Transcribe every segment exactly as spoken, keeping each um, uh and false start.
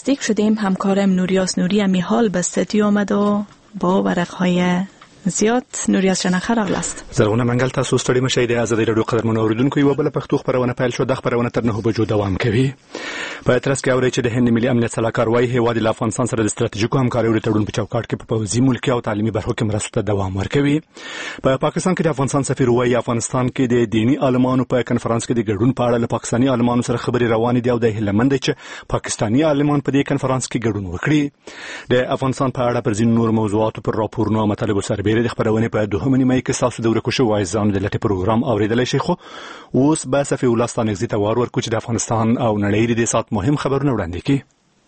نزدیک شدیم. همکارم نوریاس نوری هم حال به استودیو آمد و با ورقهای زیاد. نوریاس جان خیر است. زرغونه منګل تاسو ستړي مشئ. د ازادي رادیو قدرمنو اوریدونکو یو بل پښتو خبرونه پیل شو. د خبرونه تر نه بجو دوام کوي. په ترڅ کې اوري چې د هند ملي امنیت صلاحکار وايي هیواد له افغانستان سره د ستراتیژیکو همکارۍ تړون په چوکاټ کې په پوځي ملکي او تعلیمي برخو کې مرستو ته دوام ورکوي. په پاکستان کې د افغانستان سفیر وايي افغانستان کې د دینی عالمانو په کنفرانس کې د ګډون په اړه له پاکستاني عالمانو سره خبرې روانې دي او د هلمند چې پاکستاني عالمان په دې کنفرانس کې ګډون وکړي. د افغانستان په اړه پر ځینو نور موضوعاتو پر راپورونو او مطالبو سربېره د خبرونه په دوهمه نیمه کې تاسو د ورکو شو وایزان د لټي پروګرام اوریدلای شئ. خو اوس به صفي ولستان اگزیت وار ورکو چې د افغانستان او نړۍ د سات مهم خبرونه وړاندې کړي.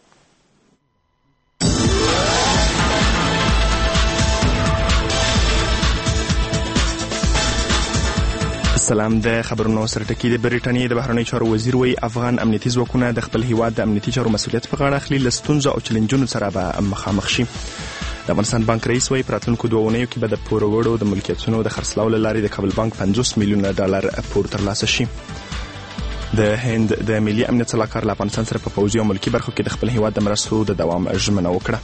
سلام. د خبرونو سرټکی د بریټانیې د بهرنی چارو وزیر وی افغان امنیتي ځواکونه د خپل هیواد د امنیتي چارو مسؤلیت په غاړه اخلي، لستونزو او چیلنجونو سره به مخامخ شي. د افغانستان بانک رئیس وی پراتلونکو دوه اونیو کې به د پورورو د ملکیتونو د خرڅلاو لارې د کابل بانک پنځوس میلیونه ډالر پور ترلاسه شي. د هند د ملي امنیت صلاحکار له افغانستان سره په پوځي او ملکي برخو کې د خپل هیواد د مرستو د دوام ژمنه وکړه.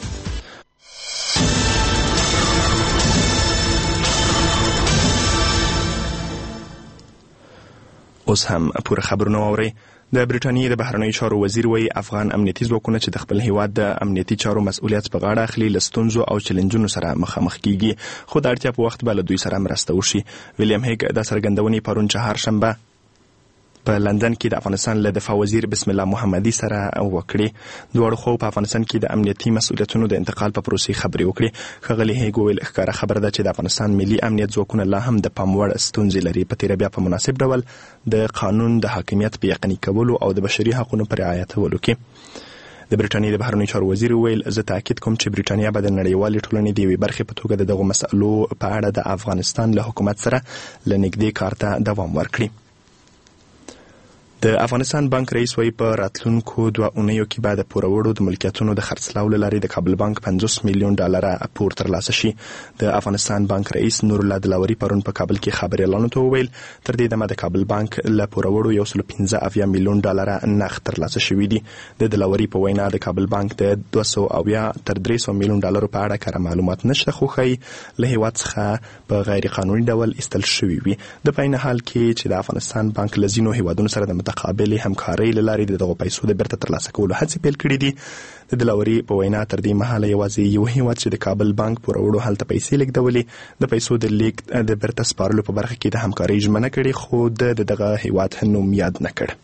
اوس هم پوره خبرونه اورئ. د بریټانیې د بهرنیو چارو وزیر وی افغان امنیتي ځواکونه چې د خپل هیواد د امنیتي چارو مسؤلیت په غاړه اخلي، لستونزو او چیلنجونو سره مخامخ کیږي، خو د اړتیا په وخت به له دوی سره مرسته وشي. ویلیام هیګ د څرګندونې پرون چهارشنبه په لندن کې د افغانستان له دفاع وزیر بسم الله محمدي سره وکړي. دواړو خو په افغانستان کې د امنیتي مسؤلیتونو د انتقال په پروسې خبرې وکړي. ښاغلي هیګ وویل ښکاره خبره ده چې د افغانستان ملي امنیت ځواکونه لا هم د پام وړ ستونزې لري. په تیره بیا په مناسب ډول د قانون د حاکمیت په یقیني کولو او د بشري حقوقو په رعایتولو کې. د بریټانیې د بهرنیو چارو وزیر ویل زه تاکید کوم چې بریټانیا به د نړیوالې ټولنې د یوې برخې په توګه د دغو مسألو په اړه د افغانستان له حکومت سره له نږدې کار ته دوام ورکړي. د افغانستان بانک رئیس وی په راتلونکو دوه اونیو کې به د پورورو د ملکیتونو د خرڅلاو لارې د کابل بانک پنځوس میلیون ډالر پور ترلاسه شي. د افغانستان بانک رئیس نور الله دلاوري پرون په کابل کې خبريالانو ته وویل تر دې دمه د کابل بانک له پورورو یو سل پنځه اویا میلیون ډالر نقد ترلاسه شوي دي. د دلاوري په وینا د کابل بانک د دوه سوه اویا تر درې سوه میلیون ډالر په اړه کره معلومات نشته، خو ښایي له هیواد څخه په غیر قانوني ډول ایستل شوي وي. د په عین حال کې چې د افغانستان بانک له ځینو هیوادونو سره د متقابلې همکارۍ له لارې دغه پیسو د بیرته ترلاسه کولو هڅې پیل کړې دي. د دلاوري په وینا تر دې مهاله یوازې یو هیواد چې د کابل بانک پورورو هلته پیسې لیږدولې د پیسو د لیږد د بیرته سپارلو په برخه کې د همکارۍ ژمنه کړې، خو د دغه هیواد نوم یاد نه کړ.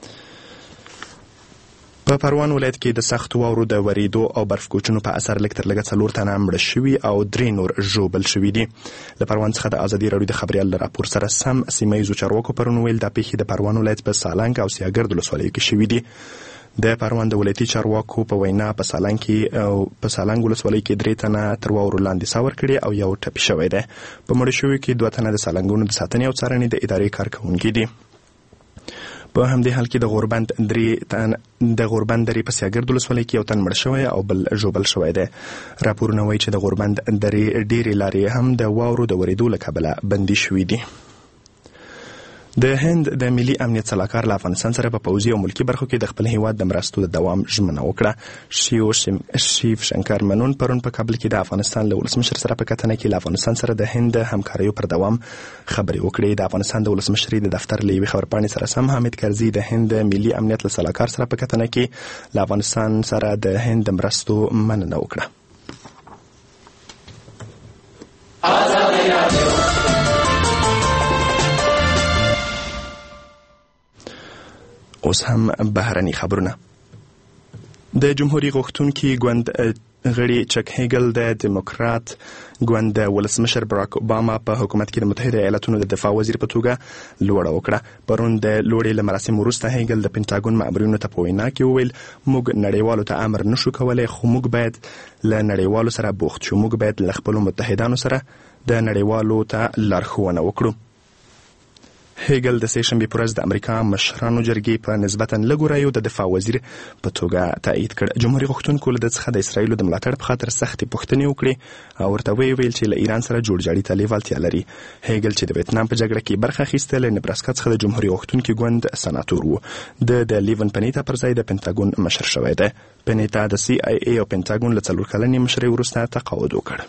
په پروان ولایت کې د سخت واورو د وریدو او برف کوچونو په اثر لږ تر لږه څلور تنه مړه شوي او درې نور ژوبل شوي دي. له پروان څخه د ازادي راډیو د خبریال له راپور سره سم سیمه ییزو چارواکو پرون ویل دا پیښې د پروان ولایت په سالنګ او سیاګرد ولسوالیو کې شوي دي. د پروان د ولایتي چارواکو په وینا په سالنګ کې او په سالنګ ولسوالۍ کې درې تنه تر واورو لاندې ساه ورکړي او یو ټپي شوی دی. په مړه شویو کې دوه تنه د سالنګونو د ساتنې او څارنې د ادارې کارکوونکي دي. په همدې حال کې د غوربند درې تن د غوربند درې په سیاګرد ولسوالۍ کې یو تن مړ شوی او بل ژوبل شوی دی. راپورونه وایي چې د غوربند درې ډېرې لارې هم د واورو د ورېدو له کبله بندي شوي دي. د هند د ملي امنیت صلاحکار له افغانستان سره په پوځي او ملکي برخو کې د خپل هیواد د مرستو د دوام ژمنه وکړه. شیو شیف شنکر منون پرون په کابل کې د افغانستان له ولسمشر سره په کتنه کې له افغانستان سره د هند همکاریو پر دوام خبرې وکړې. د افغانستان د ولسمشر د دفتر له یوې خبرپاڼې سره سم حامد کرزي د هند ملي امنیت له صلاحکار سره په کتنه کې له افغانستان سره د هند د مرستو مننه وکړه. اوس هم بهرني خبرونه. د جمهوریت غوښتونکي ګوند غړي چک هیګل د دموکرات ګوند د ولسمشر براک اوباما په حکومت کې د متحده ایالاتونو د دفاع وزیر په توګه لوړه وکړه. پرون د لوړې له مراسمو وروسته هیګل د پینټاګون مامورینو ته په وینا کې وویل موږ نړیوالو ته امر نشو کولی، خو موږ باید له نړیوالو سره بوخت شو. موږ باید له خپلو متحدانو سره د نړیوالو ته لارښوونه وکړو. هیګل د سې شنبې پر ورځ د امریکا مشرانو جرګې په نسبتا لږو رایو د دفاع وزیر په توګه تایید کړ. جمهوریت غوښتونکو له ده څخه د اسرائیلو د ملاتړ په خاطر سختې پوښتنې وکړې او ورته ویې ویل چې له ایران سره جوړجاړي ته لیوالتیا لري. هیګل چې د ویتنام په جګړه کې برخه اخیسته له نبراسکا څخه د جمهوریت غوښتونکي ګوند سناتور و. د د لیون پنیتا پر ځای د پنټاګون مشر شوی دی. پنیتا د سی آی ای او پینټاګون له څلور کلنې مشرۍ وروسته تقاعد وکړ.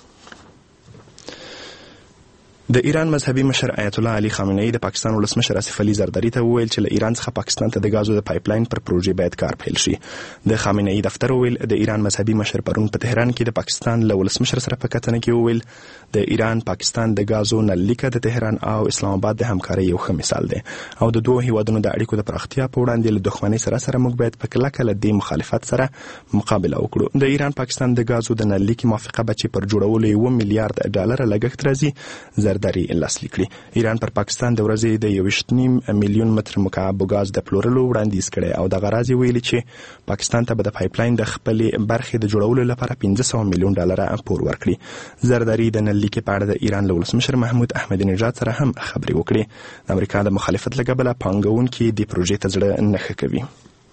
د ایران مذهبي مشر آیت الله علي خامنه‌ای د پاکستان ولسمشر آصف علي زرداری ته وویل چې له ایران څخه پاکستان ته د غازو د پایپلاین پر پروژې باید کار پیل شي. د خامنه‌ای دفتر وویل د ایران مذهبي مشر پرون په تهران کې د پاکستان له ولسمشر سره په کتنه کې وویل د ایران پاکستان د غازو نلیکه د تهران او اسلام آباد د همکارۍ یو ښه مثال دی او د دوه هیوادونو د اړیکو د پراختیا په وړاندې له دښمنۍ سره سره موږ باید په کلکه له دې مخالفت سره مقابله وکړو. د ایران پاکستان د غازو د نلیکې موافقه به چې پر جوړولو یو میلیارډ ډالر لګښت راځي زرداری لاسلیک کړي. ایران پر پاکستان د ورځې د یوویشت نیم میلیون متر مکعب غاز د پلورلو وړاندیز کړي او د غراض ویلي چې پاکستان ته به د پایپلاین د خپلې برخې د جوړولو لپاره پنځه سوه میلیون ډالر پور ورکړي. زرداری د نلیکې په اړه د ایران له ولسمشر محمود احمدي نژاد سره هم خبرې وکړي. د امریکا د مخالفت له کبله پانګونکي د پروژې ته زړه نه ښه کوي.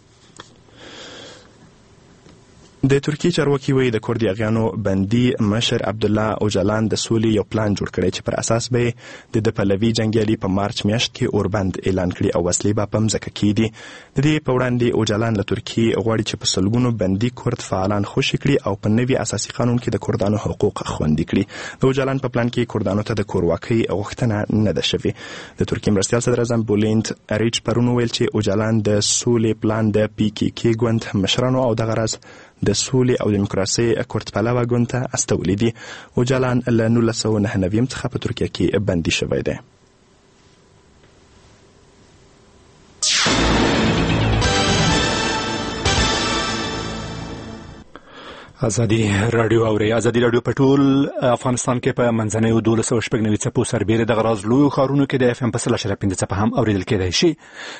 د ترکیې چارواکي وایي د کورد یاغیانو بندي مشر عبدالله اوجالان د سولې یو پلان جوړ کړی چې پر اساس به د د پهلوي جنګیالي په مارچ میاشت کې اوربند اعلان کړي او وسلې به په مځکه کېږدي. د دې په وړاندې اوجالان له ترکیې غواړي چې په سلګونو بندي کورد فعالان خوشي کړي او په نوي اساسي قانون کې د کردانو حقوق خوندي کړي. د اوجالان په پلان کې کردانو ته د کورواکۍ غوښتنه نه ده شوې. د ترکیې مرستیال صدر اعظم بولند اریچ پرون وویل چې اوجالان د سولې پلان د پی کې کې ګوند مشرانو او د غرض د سولې او دیموکراسۍ کورد پلوه ګوند ته استولی دي. اوجالان له نولس سوه نهه نوي څخه په ترکیه کې بندي شوی دی. ازادي رادیو اوري ازادي رادیو په ټول افغانستان کې په منځنیو دولس سوه شپږ نوي څپو سربېره د غراز لویو ښارونو کې د اف ام په سل اشاریه پنځه څپه هم اورېدل کېدای شي.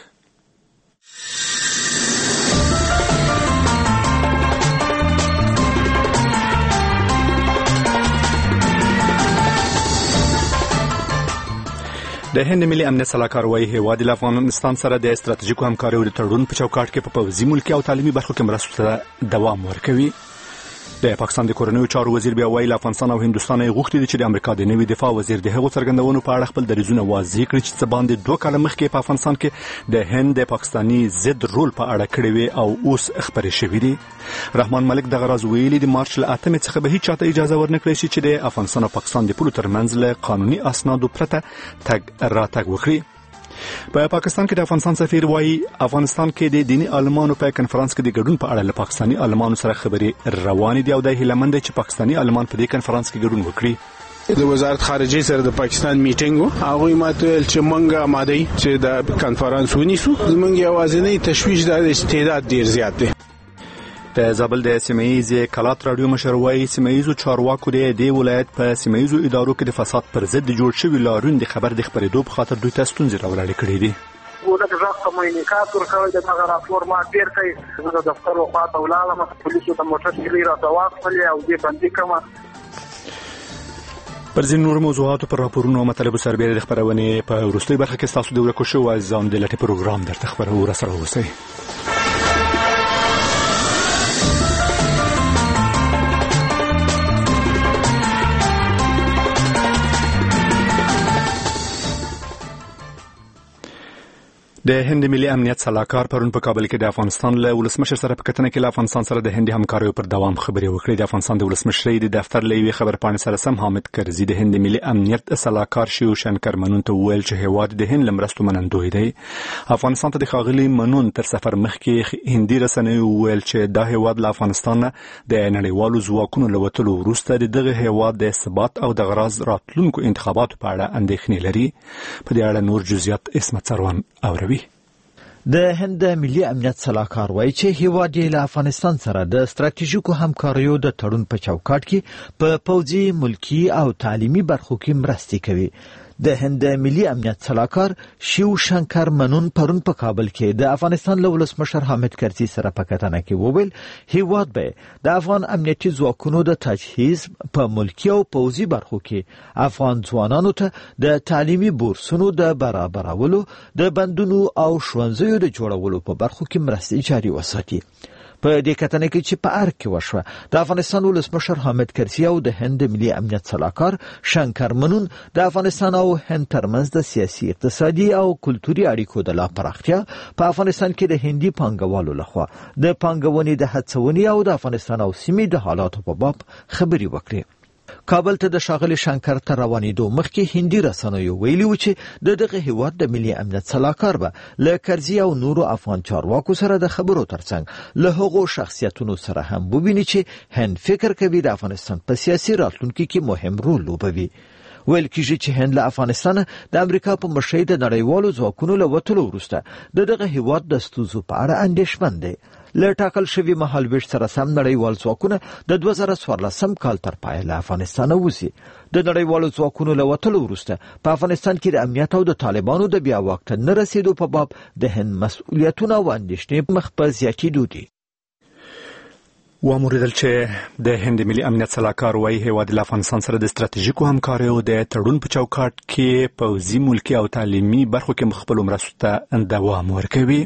د هند ملي امنیت سلاکار وايي هیواد له افغانستان سره د استراتیژیکو همکاریو د تړون په چوکاټ کې په پوځي ملکي او تعلیمي برخو کې مرستو ته دوام ورکوي. د پاکستان د کورنیو چارو وزیر بیا وایي له افغانستان او هندوستان یې غوښتي چې د امریکا د نوي دفاع وزیر د هغو څرګندونو په اړه خپل دریځونه واضح کړي چې څه باندې دوه کاله مخکې په افغانستان کې د هند د پاکستاني ضد رول په اړه کړی وي او اوس خبرې شوې دي. رحمان ملک د غراز ویلي د مارچ له اتمې څخه به هیڅ چاته اجازه ورنکړي شي چې د افغانستان او پاکستان د پولو ترمنځ له قانوني اسنادو پرته تګ راتګ وکړي. په پاکستان کې د افغانستان سفیر وایي افغانستان کې د دینی عالمانو په کنفرانس کې د ګډون په اړه له پاکستاني عالمانو سره خبرې روانې دي او د هیلمند چې پاکستاني عالمان په دې کنفرانس کې ګډون وکړي. د وزارت خارجه سره د پاکستان میټینګ هغه ماته چې مونږه آماده چې د کنفرانس ونیسو. زمونږ یوازینی تشویش د استعداد ډیر زیات دی. د زابل د سیمه‌ییز کلات رادیو مشر وایي سیمه‌ییزو چارواکو د دې ولایت په سیمه‌ییزو ادارو کې د فساد پر ضد جوړ شوي لاریون د خبر د خبرېدو په خاطر دوی ته ستونزې راولاړې کړې دي. ولکه ځکه کومونیکات ورکوي د هغه راپور ما تیر کړی د دفتر او خاطر ولالم پولیسو د موټر کلی را تواصل او دې باندې کومه پر ځین نور موضوعاتو پر راپورونو او مطالبو سربېره د خبرونې په وروستۍ برخه کې ستاسو د ورکو شو عزیزان د لټې پروګرام درته خبرو راسره اوسئ. د هند ملي امنیت سلاکار پرون په کابل کې د افغانستان له ولسمشر سره په کتنه کې له افغانستان سره د هند همکاریو پر دوام خبرې وکړې. د افغانستان د ولسمشر د دفتر له یوې خبرپاڼې سره سم حامد کرزي د هند ملي امنیت سلاکار شیو شنکر منون ته وویل چې هیواد د هند له مرستو منندوی دی. افغانستان ته د ښاغلي منون تر سفر مخکې هندي رسنیو وویل چې دا هیواد له افغانستان نه د نړیوالو ځواکونو له وتلو وروسته د دغه هیواد د ثبات او د غراض راتلونکو انتخاباتو په اړه اندېښنې لري. په دې اړه نور جزئیات اسمت سروان اوروي. د هند ملي امنیت سلاکار وایي چې هیواد یې له افغانستان سره د ستراتیژیکو همکاریو د تړون په چوکاټ کې په پوځي ملکی او تعلیمي برخو کې مرستې کوي. د هند ملي امنیت سلاکار شیو شنکر منون پرون په کابل کې د افغانستان له ولسمشر حامد کرزي سره په کتنه کې وویل هیواد به د افغان امنیتي ځواکونو د تجهیز په ملکی او پوځي برخو کې افغان ځوانانو ته د تعلیمي بورسونو د برابرولو د بندونو او ښوونځیو د جوړولو په برخو کې مرستې جاري وساتي. په دې کتنه کې چې په ارګ کې وشوه د افغانستان ولسمشر حامد کرزي او د هند ملي امنیت صلاحکار شنکر منون د افغانستان او هند ترمنځ د سیاسي اقتصادي او کلتوري اړیکو د لا پراختیا په افغانستان کې د هندي پانګوالو لخوا د پانګونې د هڅونې او د افغانستان او سیمې د حالاتو په باب خبري وکړي. کابل ته د ښاغلي شنکر تر روانېدو مخکې هندي رسنیو ویلي و چې د دغه هیواد د ملي امنیت صلاحکار به له کرزي او نورو افغان چارواکو سره د خبرو ترڅنګ له هغو شخصیتونو سره هم وویني چې هند فکر کوي د افغانستان په سیاسي راتلونکي کې مهم رول لوبوي. ویل کېږي چې هند له افغانستان د امریکا په مشرۍ د نړیوالو ځواکونو له وتلو وروسته د دغه هیواد د ستونزو په اړه اندېښمن دی. له ټاکل شوي مهالوېش سره سم نړیوال ځواکونه د دوه زره څوارلسم کال تر پایه له افغانستانه وځي. د نړیوالو ځواکونو له وتلو وروسته په افغانستان کې د امنیت او د طالبانو د بیا واک ته نه رسېدو په باب د هند مسؤلیتونه او اندېښنې مخ په زیاتېدو دي. واموریدل چې د هند ملي امنیت صلاحکار وايي هیواد له افغانستان سره د ستراتیژیکو همکاریو د تړون په چوکاټ کې پوځي ملکي او تعلیمي برخو کې خپلو مرستو ته دوام ورکوي.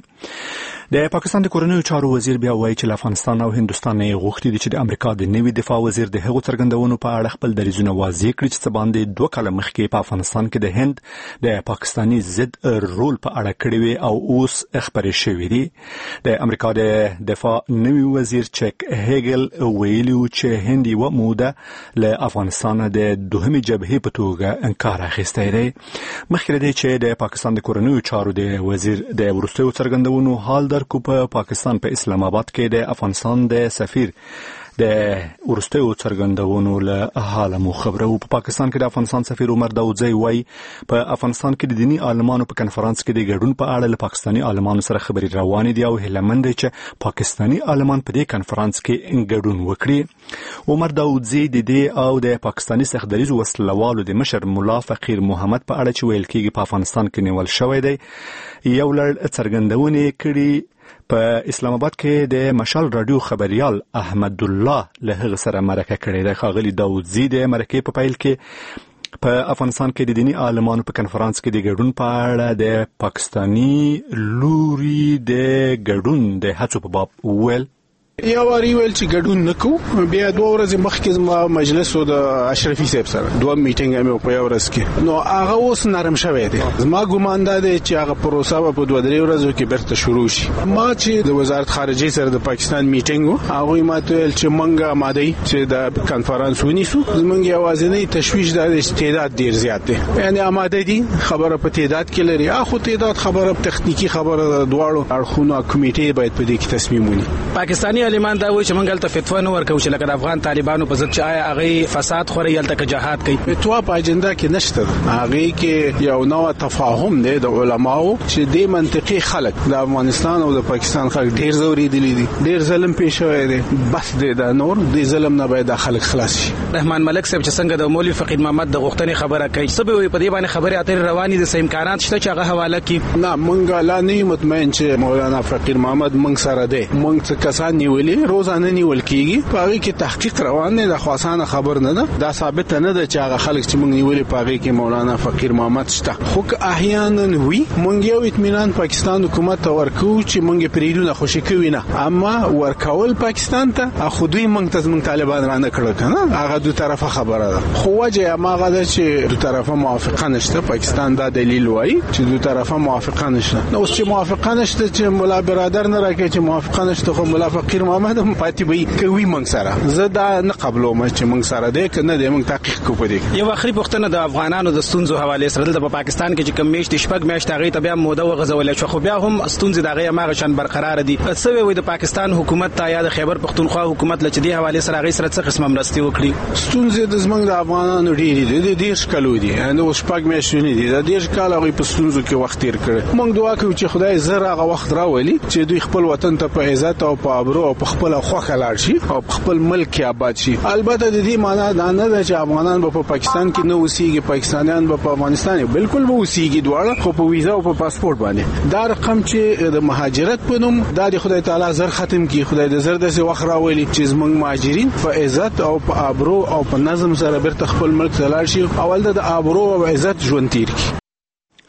د پاکستان د کورنیو چارو وزیر بیا وایي چې افغانستان او هندوستان یې غوښتي دي چې د امریکا د نوي دفاع وزیر د هغو څرګندونو په اړه خپل دریځونه واضح کړي چې څه باندې دوه کاله مخکې په افغانستان کې د هند د پاکستاني ضد رول په اړه کړی وي او اوس خبرې شوې دي. د امریکا د دفاع نوي وزیر چک هیګل ویلي چې هند یوه موده له افغانستان د دوهمې جبهې په توګه انکار اخیستی دی. مخکې دی چې د پاکستان د کورنیو چارو د وزیر د وروستیو څرګندونو حال در کو په پاکستان په اسلام آباد کې د افغانستان د سفیر د ورستیو څرګندونو له حاله مو خبره او په پاکستان کې د افغانستان سفیر عمر داودزی وایي په افغانستان کې د دینی عالمانو په کنفرانس کې د ګډون په اړه له پاکستاني عالمانو سره خبرې روانې دي او هیلهمند دي چې پاکستاني عالمان په دې کنفرانس کې ګډون وکړي. عمر داودزی د دې او د پاکستاني سخدریز وسلوالو د مشر مولا فقیر محمد په اړه چې ویل کېږي په افغانستان کې نیول شوی دی یو لړ څرګندونې کړي. په اسلام آباد کې د مشال رادیو خبريال احمد الله له هغه سره مرکه کړې ده. ښاغلي داودزی د مرکې په پیل کې په افغانستان کې د دینی عالمانو په کنفرانس کې د ګډون په اړه د پاکستاني لوري د ګډون د هڅو په باب ویل. یا واری ویل چې ګډون نکو. بیا دوه ورځې مخکې ما مجلس او د اشرفي صاحب سره دوه میټینګ مې په یو ورځ کې نو هغه اوس نرم شوی دی. زما ګومان دا دی چې هغه پروسه په دوه درې ورځو کې برته شروع شي. ما چې د وزارت خارجه سره د پاکستان میټینګ هغه ما ته ویل چې مونږه ماده چې د کنفرانس ونیسو زمونږ یوازینی تشویش د استعداد ډیر زیات دی. یعنی آماده دي خبره په تعداد کې لري. اخو تعداد خبره تخنیکی خبره دواړو اړخونو کمیټې باید په دې کې تصمیم ونیسي. پاکستاني عالمان دا وایي چې موږ ته فتوا نه ورکو چې لکه د افغان طالبانو په ضد چې آیا هغه فساد خوري یلته کې جهاد کوي. فتوا په اجنډا کې نشته. هغه کې یو نوع تفاهم دی د علماو چې د منطقي خلک د افغانستان او د پاکستان خلک ډیر زوري دي دي ډیر ظلم پیښ شوی دی. بس د نور د ظلم نه باید خلک خلاص شي. رحمان ملک صاحب چې څنګه د مولوی فقید محمد د غوښتنې خبره کوي سبب وي په دې باندې خبره اترې رواني دي سم امکانات شته چې هغه حواله کړي. نه مونږ لا نه مطمئن چې مولانا فقید محمد مونږ سره دی. مونږ څه کسان نیولې روزانه نیول کیږي. پاره کې تحقیق روان دی. د خاصانه خبر نه ده. دا ثابت نه ده چې هغه خلک چې مونږ نیولې پاره کې مولانا فقیر محمد شته. خو که احیانا وی مونږ یو اطمینان پاکستان حکومت ته ورکو چې مونږ پریدونه خوشی کوي نه اما ورکول پاکستان ته خو دوی مونږ ته مونږ طالبان رانه کړل کنه هغه دوه طرفه خبره ده. خو وجه ماغه ده چې دوه طرفه موافقه نشته. پاکستان دا دلیل وایي چې دوه طرفه موافقه نشته. نو چې موافقه نشته چې مولا برادر نه راکړي چې موافقه نشته خو مولا فقیر محمد هم پاتې وي کوي مونږ سره. زه دا نه قبلوم چې مونږ سره ده کنه د مونږ تحقیق کو پدې. یو اخري پوښتنه د افغانانو د ستونزو حواله سره د پاکستان کې چې کم میشت شپږ میاشت هغه ته بیا موده وغځول شو خو بیا هم ستونزې دغه ماغه شان برقرار دي. څه وي د پاکستان حکومت ته یا د خیبر پختونخوا حکومت لچ دی حواله سره هغه سره څه قسم مرستي وکړي. ستونزې د زمنګ د افغانانو ډېری دي د دې شکلو دي نو شپږ میاشتې نه دي د دې کال هغه په ستونزو کې وخت تیر کړ. مونږ دعا کوو چې خدای زر هغه وخت راولي چې دوی خپل وطن ته په عزت او په ابرو او په خپل خوخه لاړ شي او خپل ملک کې آباد شي. البته د دې معنی دا نه ده چې افغانان په پاکستان کې نه اوسېږي پاکستانیان په افغانستان بالکل به اوسېږي دواړه خو په ویزا او په پاسپورت باندې. دا رقم چې د مهاجرت په نوم دا د خدای تعالی زر ختم کی. خدای د زر داسې وخت راولي چې زمونږ مهاجرین په عزت او په ابرو او په نظم سره بیرته خپل ملک ته لاړ شي. اول د ابرو او عزت ژوند تیر کی.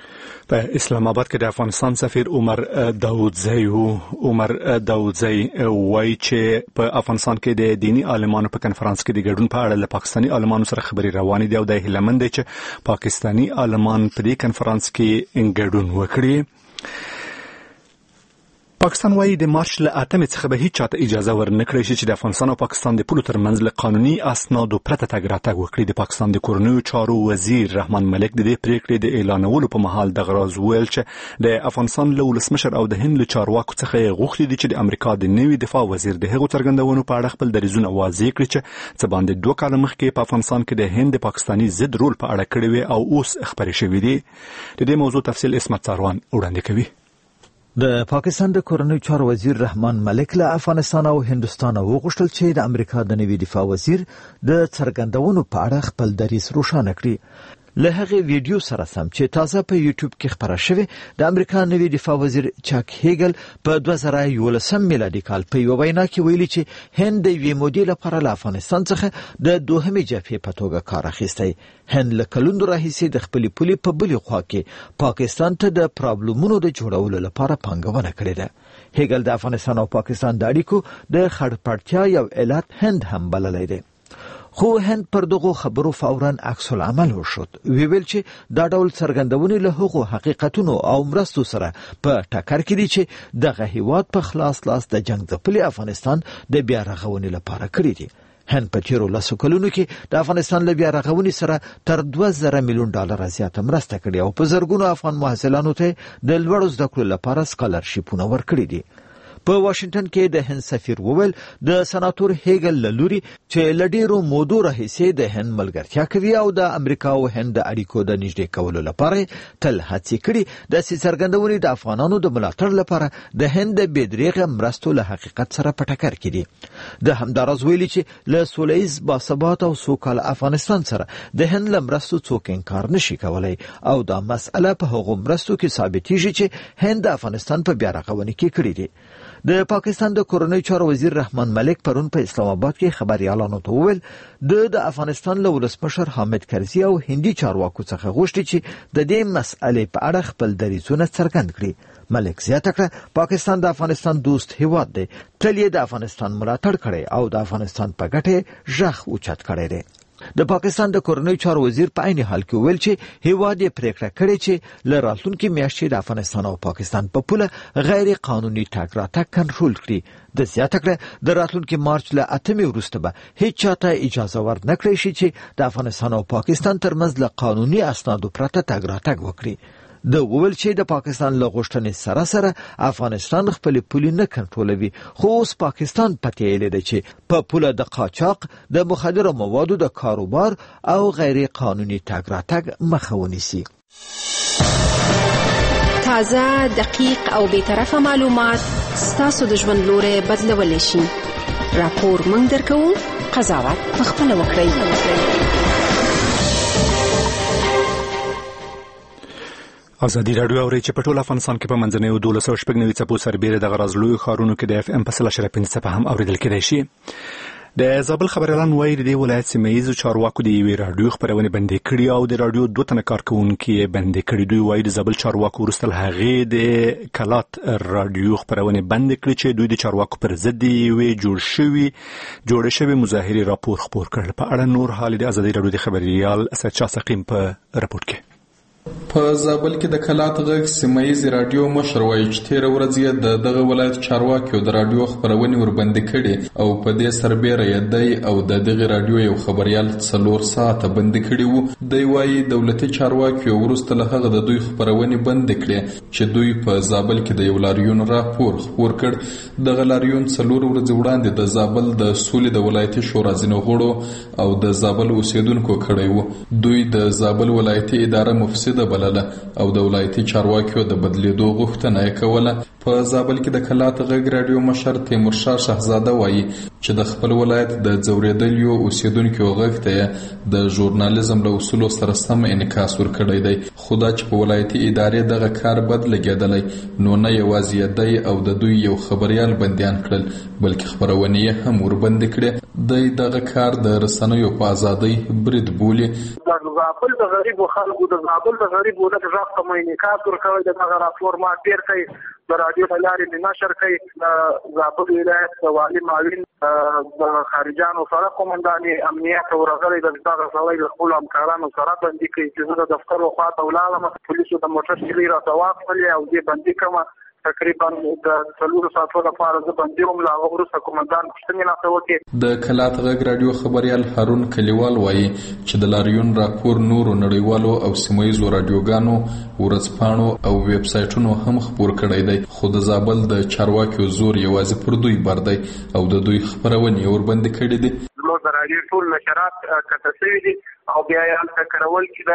په اسلام آباد کې د افغانستان سفیر عمر داودزی عمر داودزی وایي چې په افغانستان کې د دینی عالمانو په کنفرانس کې د ګډون په اړه له پاکستاني عالمانو سره خبرې روانې دي او د هیله مند دي چې پاکستاني عالمان په دې کنفرانس کې ګډون وکړي. پاکستان وايي د مارچ له اتمې څخه به هیڅ چاته اجازه ورنکړي شي چې د افغانستان او پاکستان د پولو ترمنځ له قانوني اسنادو پرته تګ راتګ وکړي. د پاکستان د کورنیو چارو وزیر رحمان ملک د دې پریکړې د اعلانولو په مهال د غراز ویل چې د افغانستان له ولسمشر او د هند له چارواکو څخه غوښتي دي چې د امریکا د نوي دفاع وزیر د هغو څرګندونو په اړه خپل دریځونه واضح کړي چې څه باندې دوه کاله مخکې په افغانستان کې د هند پاکستاني ضد رول په اړه کړی وي او اوس خبرې شوې دي. د دې موضوع تفصیل اسمت ساروان وړاندې کوي. د پاکستان د کورنیو چارو وزیر رحمان ملک له افغانستان او هندستان وغوښتل چې د امریکا د نوي دفاع وزیر د څرګندونو په اړه خپل دریځ روښانه کړي. له هغه ویډیو سره سم چې تازه په یوټیوب کې خبره شوې د امریکا نوي دفاع وزیر چاک هیګل په دوه زره یولسم میلادي کال په یو وینا کې ویلي چې هند د یوې مودې لپاره له افغانستان څخه د دوهمې جبهې په توګه کار اخیستی. هند له کلونو راهیسې د خپلې پولې په بلې خوا کې پاکستان ته د پرابلمونو د جوړولو لپاره پانګونه کړې ده. هیګل د افغانستان او پاکستان د اړیکو د خړپړتیا یو علت هند هم بللی دی. خو هند پر دغه خبرو فوراً عکس العمل وشود. وی ویل چې دا ډول څرګندونې له هغو حقیقتونو او مرستو سره په ټکر کې دي چې دغه هیواد په خلاص لاس د جنگ ځپلي افغانستان د بیا رغونې لپاره کړی دي. هند په تیرو لسو کلونو کې د افغانستان له بیا رغونې سره تر دوه زره میلیون ډالر زیاته مرسته کړې او په زرګونو افغان محصلانو ته د لوړو زده کړو لپاره سکالرشیپونه ورکړي دي. په واشنگټن کې د هند سفیر وویل د سناتور هیګل لوري چې لډیرو مودو راهیسې د هند ملګرتیا کوي او د امریکا او هند د اړیکو د نږدې کولو لپاره تل هڅې کړي. د څرګندونې د افغانانو د ملاتړ لپاره د هند د بېدریغه مرستو له حقیقت سره په ټکر کې دي. د همدارز ویلي چې له سولهییز باثبات او سوکاله افغانستان سره د هند له مرستو څوک انکار نشي کولای او دا مسئله په هغو مرستو کې ثابتېږي چې هند د افغانستان په بیا رغونې کې کړې دي. د پاکستان د کورنیو چارو وزیر رحمان ملک پرون په اسلام آباد کې خبريالانو ته وویل د د افغانستان له ولسمشر حامد کرزي او هندي چارواکو څخه غوښتي چې د دې مسئلې په اړه خپل دریځونه څرګند کړي. ملک زیاته کړه پاکستان د افغانستان دوست هیواد دی. تل یې د افغانستان ملاتړ کړی او د افغانستان په ګټه ژغ اوچت کړی دی. د پاکستان د کورنیو چارو وزیر په عین حال کې ویل چې هیواد یې پریکړه کړې چې له راتلونکي میاشتې د افغانستان او پاکستان په پوله غیر قانوني تګ راتګ کنټرول کړي. د زیاته کړه د راتلونکي مارچ له اتمې وروسته به هیڅ چاته اجازه ورنکړي شي چې د افغانستان او پاکستان ترمنځ له قانوني اسنادو پرته تګ راتګ وکړي. د وویل چې د پاکستان له غوښتنې سره سره افغانستان خپل پولي نه کنټرولوي خو اوس پاکستان پته لري چې په پوله د قاچاق د مخدره موادو د کاروبار او غیر قانوني تګ راتګ مخه ونیسي. تازه دقیق او بی‌طرفه معلومات ستاسو د ژوند لوري بدلولی شي. راپور مونږ درکوو، قضاوت پخپله وکړئ. ازادي راډیو اوري چې په ټول افغانستان کې په منځنیو دولس او شپږ نوي څپو سربېره د غراز لوی ښارونو کې د اف ام په سل اشاریه پنځه څپه هم اورېدل کېدای شي. د زابل خبريالان وایي د ولایت سیمه‌ییزو چارواکو د یوې راډیو خبرونه بندي کړې او د راډیو دوه تنه کارکونکي بندي کړي. دوی وایي د زابل چارواکو وروسته هغه د کلات راډیو خبرونه بند کړي چې دوی د چارواکو پر ضد یوې جوړ شوی جوړ شوی مظاهره راپور خبر کړل. په اړه نور حال د ازادي راډیو د خبريال سچا سقیم په راپور کې. په زابل کې د کلات غږ سیمه‌ییز راډیو مشر وایي چې تیر ورځ د دغه ولایت چارواکي د راډیو خبرونه وربند کړي او په دې سربېره یې دی او د دغه راډیو یو خبريال څلور ساعته بند کړي وو. دی وایي دولتي چارواکي ورسته له هغه د دوی خبرونه بند کړي چې دوی په زابل کې د یو لاریون راپور خبر کړ. دغه لاریون څلور ورځې وړاندې د زابل د سولې د ولایتي شورا ځینو غړو او د زابل اوسیدونکو کړی وو. دوی د زابل ولایتي اداره مفسد د بلله او د ولایتي چارواکیو د بدلیدو غوښتنه یې کوله. په زابل کې د کلات غږ راډیو مشر تیمورشاه شهزاده وایي چې د خپل ولایت د ځورېدلیو اوسیدونکو غږ ته د ژورنالیزم له اصولو سره سم انعکاس ورکړی دی. خو دا چې په ولایتي ادارې دغه کار بد لګېدلی نو نه یوازې دی او د دوی یو خبریال بندیان کړل بلکې خبرونه یې هم وربند کړې. دی دغه کار د رسنیو په ازادۍ برید بولي. زابل د غریبو خلکو د زابل د غریبو د غږ کمیونیکات ورکوي دغه راپور ما ډیر کوي د رادیو د لارې نشر کوي د زابل ولایت د والي معاون د خارجانو سره قومنداني امنیت ورغلي د دغه سوي د خپل همکارانو سره بندي کوي چې د دفتر وخاته ولاړم پولیسو د موټر چلی را تواخلي او دې بندي کوم تقریبا د څلور ساعتو لپاره د بندي هم لا ورسره قومندان پښتنې نه وکړي. د کلات غږ رادیو خبريال هارون کلیوال وایي چې د لاریون راپور نورو نړیوالو او سیمایي رادیوګانو ورځپاڼو او ویب سایټونو هم خبر کړی دی، خو د زابل د چارواکیو زور یوازې پر دوی بر دی او د دوی خبرونه وربند کړي دي. نو د رادیو ټول نشرات کتسوي دي او بیا یې هلته کرول چې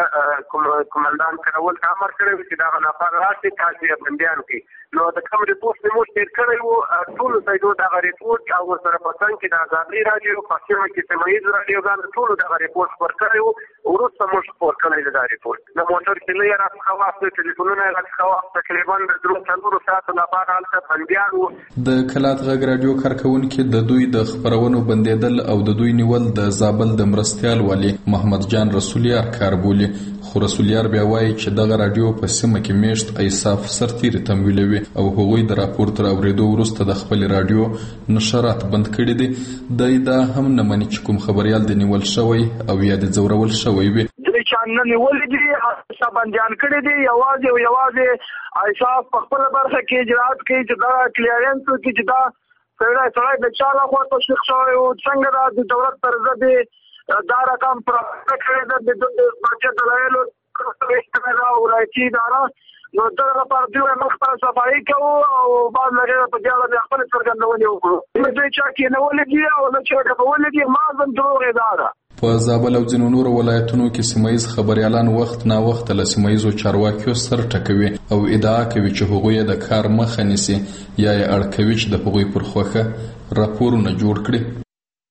د قومندان کرول امر کړی چې دا غنافه راشي تاسو بندیان کوي. نو د کوم ریپورت موږ تیر کړی وو ټول سایډو دا ریپورت او سره پاتن کې د آزادي رادیو پښتو کې سیمایي رادیوګان ټول دا ریپورت ورکړی وو ورسته موږ خبر کړی دا ریپورت د موټر کې لري راځي خواص د ټلیفونونو راځي خواص تقریبا د درو څلورو ساعتو لپاره هلته بندیان وو. د کلات غږ رادیو کارکونکو د دوی د خبرونو بندیدل او د دوی نیول د زابل د مرستيال والي محمد جان رسولیار کار بولی، خو رسولیار بیا وایي چې دغه رادیو په سیمه کې میشت ایصاف سرتیری تمویلوي او هغوی د راپور تر اوریدو وروسته د خپل رادیو نشرات بند کړي دي. د دا هم نه مني چې کوم خبريال د نیول شوی او یا د زورول شوی وي. د چانه نیول دي سبندان کړي دي یوازې او یوازې ایصاف په خپل برخه کې اجرات کوي چې دا کلیرنس کې چې دا سړی سړی د چا له خوا تشویق شوی او څنګه د دولت پر ضد دا رقم پر کړی د د بچا دلایلو استعمال او راځي دا نو دا په دې مخ ته صفایي کوو او بعد لږه په ځاله د خپل څرګندونې وکړو. مې چې کې نه ولګي او نه چې په ولګي ما زم دروغ اداره. په زابل او ځینو نورو ولایتونو کې سیمایي خبريالان وخت نه وخت له سیمایي چارواکیو سره ټکوي او ادعا کوي چې هغوی د کار مخه نیسي یا یې اړکوي چې د هغوی پر خوخه راپورونه جوړ کړي.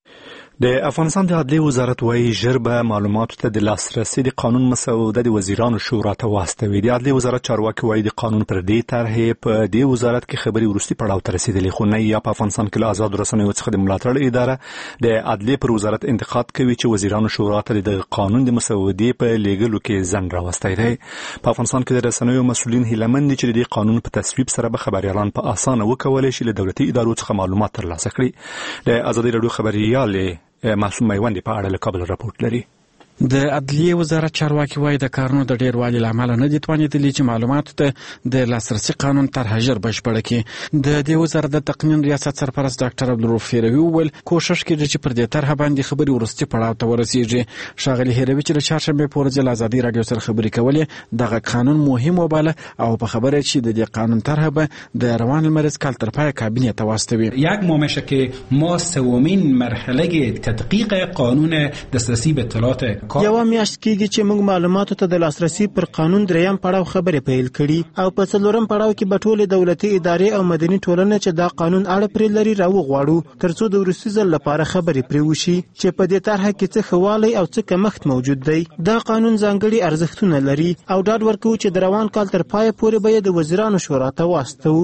د افغانستان د عدلیې وزارت وايي ژر به معلوماتو ته د لاسرسي د قانون مسوده د وزیرانو شورا ته واستوي. د عدلیې وزارت چارواکي وايي د قانون پر دې طرحې په دې وزارت کې خبري ورستي پړاو ته رسیدلې، خو نه یا په افغانستان کې له آزاد رسنیو څخه د ملاتړ اداره د عدلیې پر وزارت انتقاد کوي چې وزیرانو شورا ته د قانون د مسودې په لیږلو کې ځنډ راوستی دی. په افغانستان کې د رسنیو مسؤلین هیلهمند دي چې د قانون په تصویب سره به خبريالان په اسانه وکولای شي له دولتي ادارو څخه معلومات ترلاسه کړي. د آزادي رادیو خبريال معصوم میوندی په اړه له کابل راپورټ لري. د عدلیې وزارت چارواکي وايي د کارونو د ډیروالي لامل نه دي توانیدلی چې معلوماتو ته د لاسرسي قانون طرح ژر بشپړه کړي. د دې وزارت د تقنین ریاست سرپرست ډاکټر عبدالرؤف فیروي وویل کوشش کوي چې پر دې طرح باندې خبري ورستي پړاو ته ورسیږي. ښاغلي هیروي چې د چهارشنبې په ورځ له آزادي رادیو سره خبرې کولې دغه قانون مهم وباله او په خبره چې د دې قانون طرح به د روان لمریز کال تر پای کابینه ته واستوي. یک ماه میشه که ما سومین مرحله تدقیق قانون دسترسی به اطلاعات یو میاشت کېږي چې موږ معلوماتو ته د لاسرسي پر قانون دریم پړاو خبرې پیل کړي او په څلورم پړاو کې به ټولې دولتي ادارې او مدني ټولنه چې دا قانون اړه پرې لري راوغواړو ترڅو د وروستي ځل لپاره خبرې پرې وشي چې په دې طرحه کې څه ښه والی او څه کمښت موجود دی. دا قانون ځانګړي ارزښتونه لري او ډاډ ورکوو چې د روان کال تر پایه پورې به یې د وزیرانو شورا ته واستوو.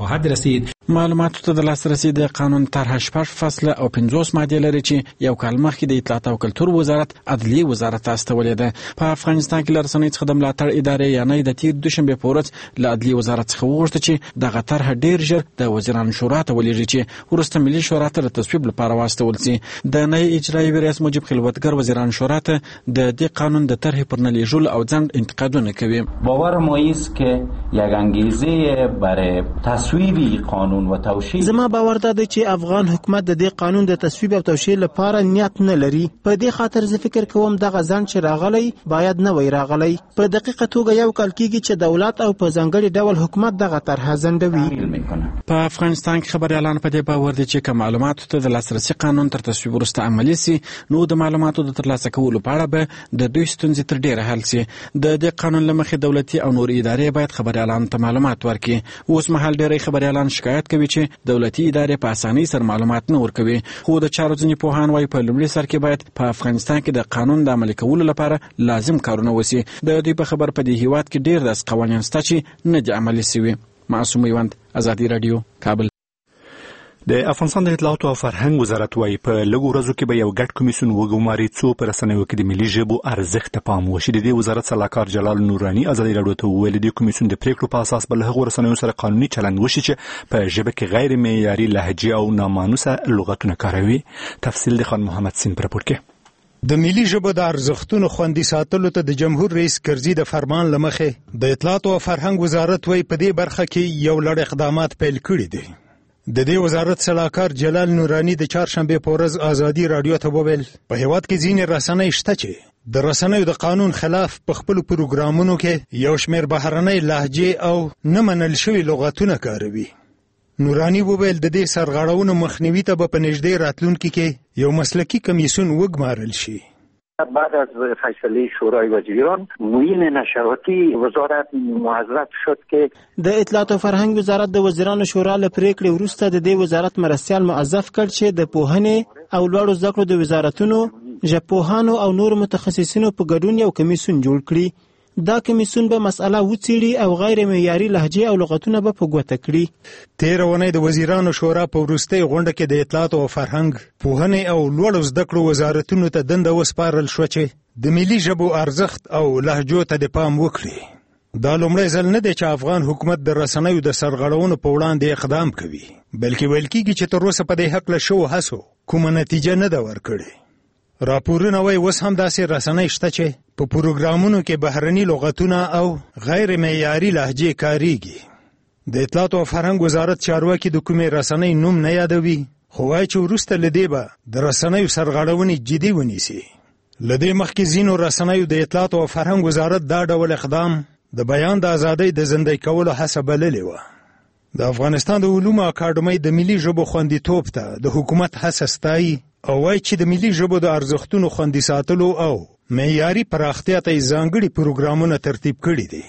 معلوماتو ته د لاسرسي د قانون طرح شپږ فصله او پنځوس مادې لري چې یو کال مخکې د اطلاعات او کلتور وزارت عدلیې وزارت استولې ده. په افغانستان کې لرسنۍ څخه د ملاتړ ادارې یا نه د تیر دوشنبه په ورځ له عدلیې وزارت څخه وغوښته چې دغه طرح ډیر ژر د وزیرانو شورا ته ولېږي چې وروسته ملي شورا ته د تصویب لپاره واستول شي. د نوي اجرایي ریاست موجب خلوتګر وزیران شورا ته د دې قانون د طرح پر نه لیږلو او ځنډ انتقادونه کوي. باور ما است که یک انگیزه برای تصویب قانون و توشیح زما باور دا دی چې افغان حکومت د دې قانون د تصویب او توشیح لپاره نیت نه لري. په دې خاطر زه فکر کوم دغه ځنډ چې راغلی باید نه وای راغلی. په دقیقه توګه یو کال کېږي چې دولت او په ځانګړي ډول حکومت دغه طرح ځنډوي. په افغانستان کې خبريالان په دې باور دي چې که معلوماتو ته د لاسرسي قانون تر تصویب وروسته عملي سي نو د معلوماتو د ترلاسه کولو په اړه به د دوی ستونزې تر ډیره حل سي. د دې قانون له مخې دولتي او نور ادارې باید خبريالانو ته معلومات ورکړي. اوس مهال ډیری خبريالان شکایت کوي چې دولتي ادارې په اسانۍ سره معلومات نه ورکوي. خو د چارو ځینې پوهان وايي په لومړي سر کې باید په افغانستان کې د قانون د عملي کولو لپاره لازم کارونه وسی. د دوی په خبر په دې هیواد کې ډیر داسې قوانین شته چې نه دي عملي شوي. معصوم میوند، آزادي رادیو، کابل. د افغانستان د اطلاعات او فرهنګ وزارت وايي په لږو ورځو کې به یو ګډ کمیسیون وګماري څو په رسنیو کې د ملي ژبو ارزښت ته پام وشي. د دې وزارت سلاکار جلال نوراني ازادي راډیو ته وویل د کمیسیون د پریکړو په اساس به له هغو رسنیو سره قانوني چلند وشي چې په ژبه کې غیر معیاري لهجې او نامانوسه لغتونه کاروي. تفصیل د خان محمد سین پر راپور کې. د ملي ژبو د ارزښتونو خوندي ساتلو ته د جمهور رئیس کرزي د فرمان لمخې د اطلاعات او فرهنګ وزارت وايي په دې برخه کې یو لړ اقدامات پیل کړي دي. د دې وزارت سلاکار جلال نوراني د چهارشنبه په ورځ ازادي راډیو ته وویل په هیواد کې ځینې رسنۍ شته چې د رسنیو د قانون خلاف په خپل پروګرامونو کې یو شمېر بهرنۍ لهجې او نه منل شوي لغتونه کاروي. نوراني وویل د دې سرغړونو مخنیوي ته به په نږدې راتلونکي کې یو مسلکي کمیسیون وګمارل شي. بعد از فیصله شورای وزیران معین نشراتی وزارت معذرت شد که د اطلاعات او فرهنګ وزارت د وزیرانو شورا له پریکړې وروسته د دې وزارت مرستیال موظف کړ چې د پوهنې او لوړو زده کړو د وزارتونو ژبپوهانو او نور متخصصینو په ګډون یو کمیسیون جوړ کړي. دا کمیسیون به مسأله وڅېړي او غیر معیاري لهجې او لغتونه به په ګوته کړي. تېره اونۍ د وزیرانو شورا په وروستۍ غونډه کې د اطلاعات او فرهنګ، پوهنې او لوړو زده کړو وزارتونو ته دنده وسپارل شوه چې د ملي ژبو ارزښت او لهجو ته د پام وکړي. دا لومړی ځل نه دی چې افغان حکومت د رسنیو د سرغړونو په وړاندې اقدام کوي، بلکې ویل کېږي چې تر اوسه په دې هکله شوو هڅو کومه نتیجه نه ده ورکړې. راپورونه وايي اوس هم داسې رسنۍ شته چې په پروګرامونو کې بهرني لغتونه او غیر معیاري لهجې کاریږي. د اطلاعات او فرهنګ وزارت چارواکي د کومې رسنۍ نوم نه یادوي، خو وایي چې وروسته له دې به د رسنیو سرغړونې جدي ونیسي. له دې مخکې ځینو رسنیو د اطلاعات او فرهنګ وزارت دا ډول اقدام د بیان د ازادۍ د زندۍ کولو هڅه بللې وه. د افغانستان د علومو اکاډمۍ د ملي ژبو خوندیتوب ته د حکومت هڅه ستایي او وایي چې د ملي ژبو د ارزښتونو خوندي ساتلو او معیاري پراختیا ته ځانګړي پروګرامونه ترتیب کړي دي.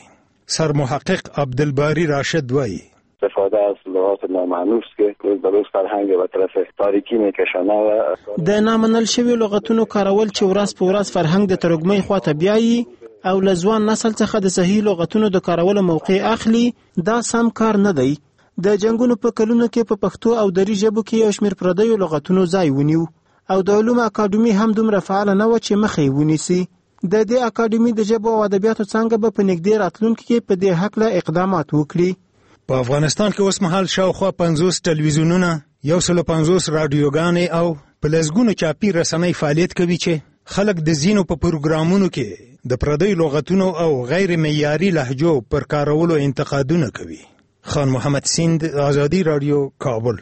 سرمحقق عبدالباری راشد وایي استفاده از لغات نامانوس که روز به روز فرهنگ و طرف تاریکی میکشانه و د نامنل شوي لغتونو کارول چې ورځ په ورځ فرهنګ د ترګمۍ خواته بیایي او له ځوان نسل څخه د صحیح لغتونو د کارولو موقع اخلي، دا سم کار نه دی. د جنګونو په کلونو کې په پښتو او دري ژبو کې یو شمېر پردیو لغتونو ځای ونیو او د علومو اکاډمي هم دومره فعاله نه وه چې مخه یې ونیسي. د دې اکاډمي د ژبو او ادبیاتو څانګه به په نږدې راتلونکي کې په دې هکله اقدامات وکړي. په افغانستان کې اوس مهال شاوخوا پنځوس ټلویزیونونه، یو سل پنځوس راډیوګانې او په لسګونو چاپي رسنۍ فعالیت کوي چې خلک د ځینو په پروګرامونو کې د پردیو لغتونو او غیر معیاري لهجو پر کارولو انتقادونه کوي. خان محمد سیند، ازادي راډیو، کابل.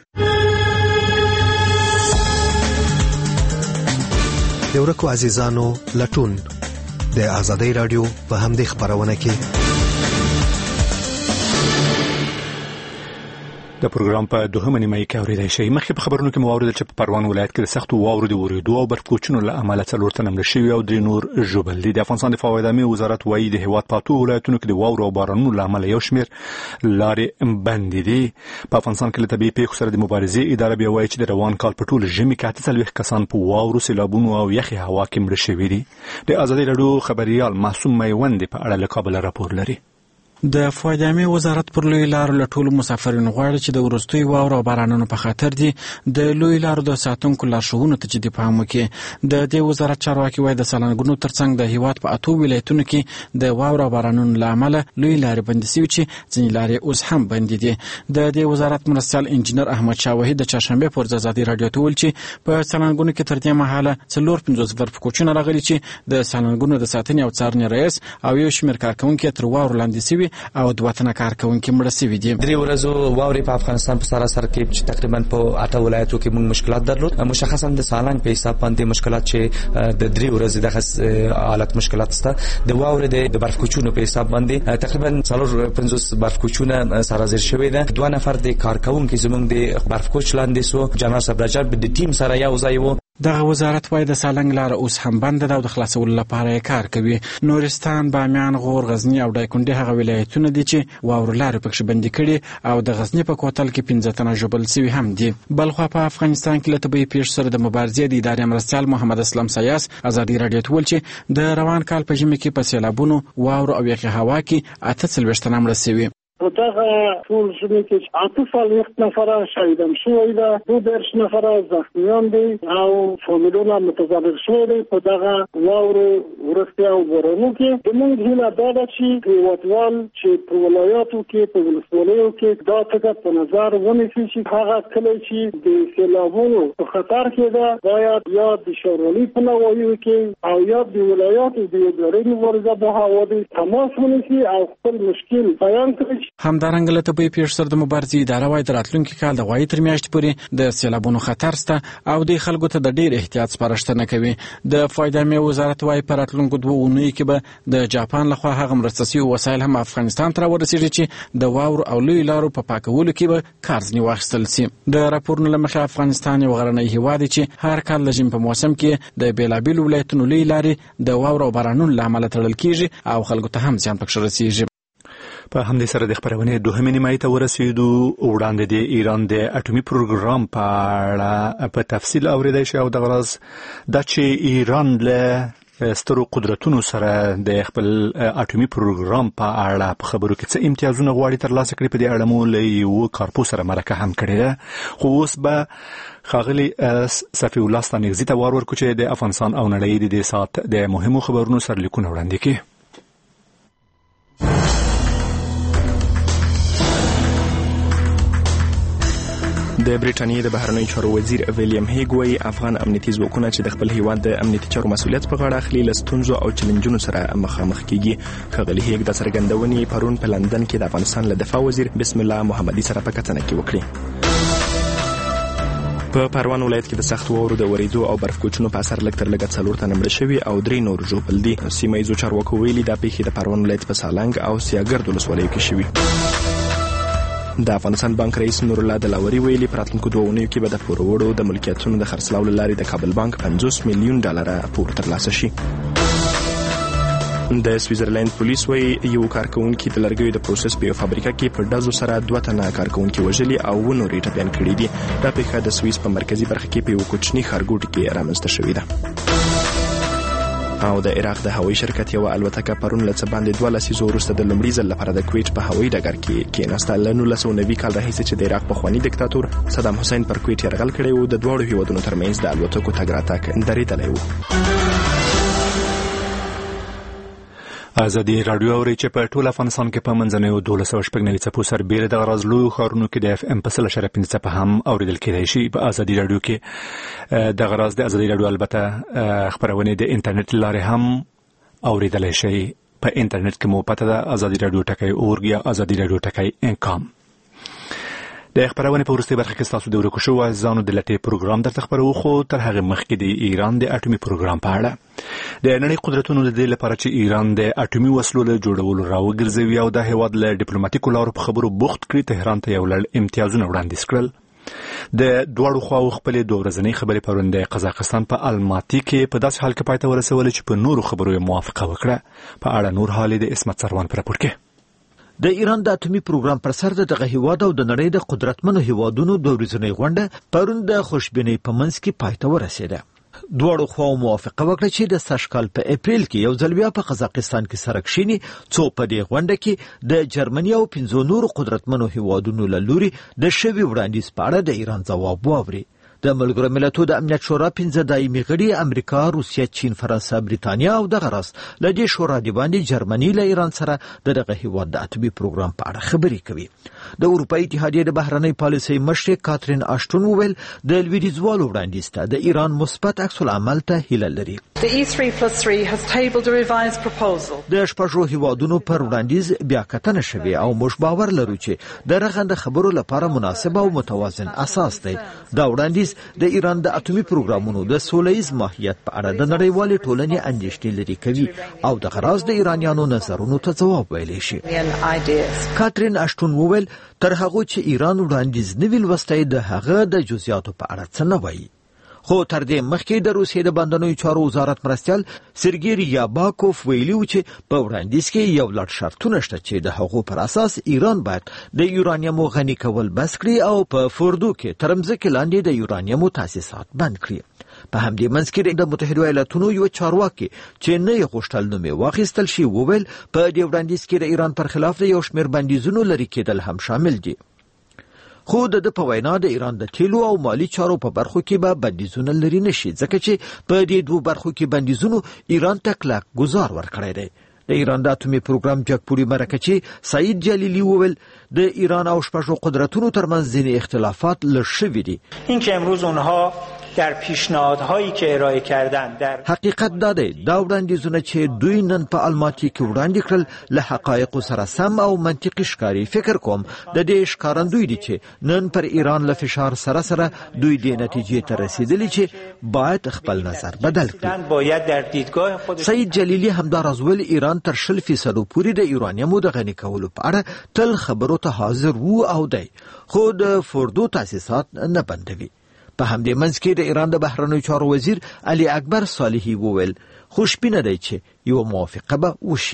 د ورکو عزیزانو لټون د ازادي راډیو په همدې خبرونه کې د پروګرام په دوهمه نیمه کې اوریدای شي. مخکې په خبرونو کې مو اوریدل چې په پروان ولایت کې د سختو واورو د ورېدو او برفکوچونو له امله څلور تنه مړه شوي او درې نور ژوبل دي. د افغانستان د فوایدامي وزارت وايي د هیواد په اتو ولایتونو کې د واورو او بارانونو له امله یو شمېر لارې بندې دي. په افغانستان کې له طبیعي پیښو سره د مبارزې اداره بیا وايي چې د روان کال په ټول ژمي کې اته څلوېښت کسان په واورو، سیلابونو او یخي هوا کې مړه شوي دي. د ازادي راډیو خبريال معصوم میوند په اړه له کابل راپور لري. د فوایدامي وزارت پر لوی لارو له ټولو مسافرینو غواړي چې د وروستیو واورو او بارانونو په خاطر دي د لوی لارو د ساتونکو لارښوونو ته جدي پام وکړي. د دې وزارت چارواکي وایي د سالنګونو ترڅنګ د هیواد په اتو ولایتونو کې د واورو او بارانونو له امله لوی لارې بندې شوي چې ځینې لارې اوس هم بندې دي. د دې وزارت مرستیال انجینر احمد شاه وحید د چهارشنبه په ورځ ازادي راډیو ته وویل چې په سالنګونو کې تر دې مهاله څلور پنځوس برفکوچونه راغلي چې د سالنګونو د ساتنې او څارنې رئیس او یو شمېر کارکوونکي تر واورو لاندې شوي او دوه تنه کارکوونکي مړه شوي دي. درې ورځو واورې په افغانستان په سراسر کې چې تقریبا په اته ولایتو کې موږ مشکلات درلود. مشخصا د سالنګ په حساب باندې مشکلات چې د درې ورځې د حالت مشکلات سته. د واورې د برفکوچونو په حساب باندې تقریبا څلور پنځوس برفکوچونه سرازیر شوي ده. دوه نفر د کارکوونکي زموږ د برفکوچ لاندې سو جنرال صاحب رجب د ټیم سره یو ځای وو. دغه وزارت وايي د سالنګ لار اوس هم بند ده او د خلاصولو لپاره کار کوي. نورستان، بامیان، غور، غزنی او دایکنډي هغه ولایتونه دي چې واورو لارې پکې بندي کړي او د غزنی په کوتل کې پنځه تنه ژوبل شوي هم دي. بلخوا په افغانستان کې له طبیعي پیښو سره د مبارزې د ادارې مرستیال محمد اسلام سیاس ازادي راډیو ته ویل چې د روان کال په ژمي کې په سیلابونو، واورو او یخي هوا کې اته څلوېښت تنه مړه شوي. په دغه ټول ژمي کې اته څلوېښت نفره شهیدان شوي ده، دوه دېرش نفره زخمیان دي او فامیلونه متضرر شوي دي په دغه واورو وروستي او بارانو کې. زموږ هیله دا ده چې هېوادوال چې په ولایاتو کې په ولسوالیو کې دا ټکه په نظر ونیسي چې هغه کله چې د سیلابونو په خطر کې ده باید یا د ښاروالۍ په نواحیو کې او یا د ولایاتو د ادارې مبارزه به هوادي تماس ونیسي او خپل مشکل بیان کړي. همدارنګه له طبي پیښو سره د مبارزې اداره وايي د راتلونکي کال د غوایي تر میاشتې پورې د سیلابونو خطر شته او د خلکو ته د ډېر احتیاط سپارښتنه کوي. د فایده وزارت وايي په راتلونکو دوه اونیو کې به د جاپان لخوا هغه مرستې او وسایل هم افغانستان ته ورسیږي چې د واورو او لوی لارو په پاکولو کې به کارځنی واخیستل شي. د راپورونو له مخې افغانستان یو غرنی هیواد چې هر کال د ژمي په موسم کې د بیلابیلو ولایتونو لوی لارې د واورو او بارانونو له امله تړل کیږي او خلکو ته هم زیان پکې رسیږي. په همدې سره د خبرونې دوهمې نیمایي ته ورسېدو. وړاندې د ایران د اټومي پروګرام په اړه په تفصیل اورېدای شئ او دغه راز دا چې ایران له سترو قدرتونو سره د خپل اټومي پروګرام په اړه په خبرو کې څه امتیازونه غواړي ترلاسه کړي په دې اړه مو له یو کارپو سره مرکه هم کړې ده. خو اوس به ښاغلي صفي الله ستانکزي ته وار ورکړو چې د افغانستان او نړۍ د دې ساعت د مهمو خبرونو سرلیکونه وړاندې کړي. د برېټانیې د بهرنیو چارو وزیر ویلیام هیګ وايي افغان امنیتي ځواکونه چې د خپل هیواد د امنیتي چارو مسؤلیت په غاړه اخلي له ستونزو او چیلنجونو سره مخامخ کیږي. ښاغلي هیګ د څرګندونې پرون په لندن کې د افغانستان له دفاع وزیر بسم الله محمدي سره په کتنه کې وکړي. په پروان ولایت کې د سخت واورو د ورېدو او برف کوچونو په اثر لږ تر لږه څلور تنه مړه شوي او درې نور ژوبل دي. سیمه ییزو چارواکو ویلي دا پیښې د پروان ولایت په سالنګ او سیاګرد ولسوالیو کې شوي. د افغانستان بانک رئیس نور الله دلاوري ویلي په راتلونکو دوه اونیو کې به د پورورو د ملکیتونو د خرڅلاو له لارې د کابل بانک پنځوس میلیون ډالره پور ترلاسه شي. د سویزرلند پولیس وايي یو کارکونکي د لرګیو د پروسس په فابریکه کې په ډزو سره دوه تنه کارکونکي وژلي او ونه نورې ټپیان کړي دي. دا پیښه د سویس په مرکزی برخه کې په یو کوچني ښارګوټي کې رامنځته شوې ده. او د عراق د هوایي شرکت یو الوتکه پرون له څه باندې دوه لسیزو وروسته د لومړي ځل لپاره د کویټ په هوایي ډګر کې کېناسته. له نولس سوه نوي کال راهیسې چې د عراق پخواني دیکتاتور صدام حسین پر کویټ یرغل کړی و د دواړو هیوادونو ترمنځ د الوتکو تګ راتګ درېدلی و. ازادي رادیو اوري چې په ټول افغانستان کې په منځنیو دولس سوه شپږ نوي څپو سربېره د غراز لویو ښارونو کې د اف ام په سل اشاریه پنځه څپه هم اورېدل کېدای شي. په ازادي رادیو کې د غراز د ازادي رادیو البته خبرونه د انټرنیټ لارې هم اورېدلی شي. په انټرنیټ کې مو پته ده ازادي رادیو ټکی اورګ یا ازادي رادیو ټکی انکام. د خبرونه په وروستي برخه کې تاسو د ورکو شو ځانو د لټې پروګرام درته خبرو خو تر هغه مخکې د ایران د اټومي پروګرام په اړه د نړۍ قدرتونو د دې لپاره چې ایران د اټومي وسلو له جوړولو راوګرځوي او د هیواد له ډیپلوماټیکو لارو په خبرو بوخت کړي تهران ته یو لړ امتیازونه وړاندیز کړل. د دواړو خواو خپل دوه ورځنۍ خبرې پرون د قزاقستان په الماتي کې په داسې حال کې پای ته ورسولې چې په نورو خبرو موافقه وکړه. په اړه نور حال د اسمت سروان پر راپور کې. د ایران د اټومي پروګرام پر سر دغه هیواد او د نړۍ د قدرتمنو هیوادونو د ورځنۍ غونډه پرون د خوشبینۍ په منځ کې پای ته ورسېده. دواړو خواو موافقه وکړه چې د سږ کال په اپریل کې یو ځل بیا په قزاقستان کې سره کښیني څو په دې غونډه کې د جرمني او پنځو نورو قدرتمنو هیوادونو له لوري د شوي وړاندیز په اړه د ایران ځواب واوري. د ملګرو ملتونو د امنیت شورا پنځه دایمي غړي امریکا، روسیه، چین، فرانسه، بریتانیا او دغه راس له دې شورا د باندې جرمني له ایران سره دغه هیواد د اټومي پروګرام په اړه خبرې کوي. د اروپאי اتحادیې د بهرنۍ پالیسۍ مشر کاترین اشټون وویل د لویدیځوالو وړاندیز ته د ایران مثبت عکس العمل ته هیله لري. The E three plus three has tabled a revised proposal. د شپږو هیوادونو پر وړاندیز بیا کتنه شوې او موږ باور لرو چې د رغنده خبرو لپاره مناسب او متوازن اساس دی. دا وړاندیز د ایران د اټومي پروګرامونو د سولهییز ماهیت په اړه د نړیوالې ټولنې اندېښنې لري کوي او د غراز د ایرانیانو نظرونو ته ځواب ویلی شي. کاترین اشټون وویل تر هغه چې ایران وړاندیز نه ویل وسته د هغه د جزئیاتو په اړه څه نه وایي. خو تر دې مخکې د روسیې د بندنوي چارو وزارت مرستیال سرګی یاباکوف ویلي و چې په وړاندیز کې یو لړ شرطونه شته چې د هغو پر اساس ایران باید د یورانیمو غني کول بس کړي او په فوردو کې تر مځکې لاندې د یورانیمو تاسیسات بند کړي. په همدې منځ کې د متحده ایالاتونو یو چارواکي چې نه یې غوښتل نوم یې واخیستل شي وویل په دې وړاندیز کې د ایران پر خلاف د یو شمېر بندیزونو لرې کېدل هم شامل دي. خو د په وینا د ایران د تیلو او مالی چارو په برخو کې به بندیزونه لري نشي ځکه چې په دې دوه برخو کې بندیزونو ایران ته کلک گزار ورکړی دی. د ایران د اتمی پروګرام جګپوړي مرکچی سعید جلیلی وویل د ایران او شپږو قدرتونو ترمنځ ځینې اختلافات لږ شوي دي. این که امروز اونها در پیشنهادهایی که ارائه کردن در حقیقت دا دی دا وړاندیزونه چې دوی نن په الماتی کې وړاندې کړل له حقایقو سره سم او منطقي ښکاري. فکر کوم د دې ښکارندوی دي چې نن پر ایران له فشار سره سره دوی دې نتیجې ته رسیدلی چې باید خپل نظر بدل کړي. باید در دیدگاه خودش سعید جلیلی همداراز ویل ایران تر شل فیصدو پورې د یورانیمو د غني کولو په اړه تل خبرو ته حاضر وو او دی خو د فوردو تاسیسات نه بندوي. په همدې منځ کې د ایران د بهرنیو چارو وزیر علي اکبر صالحي وویل خوشبینه دی چې یو موافقه به وشي.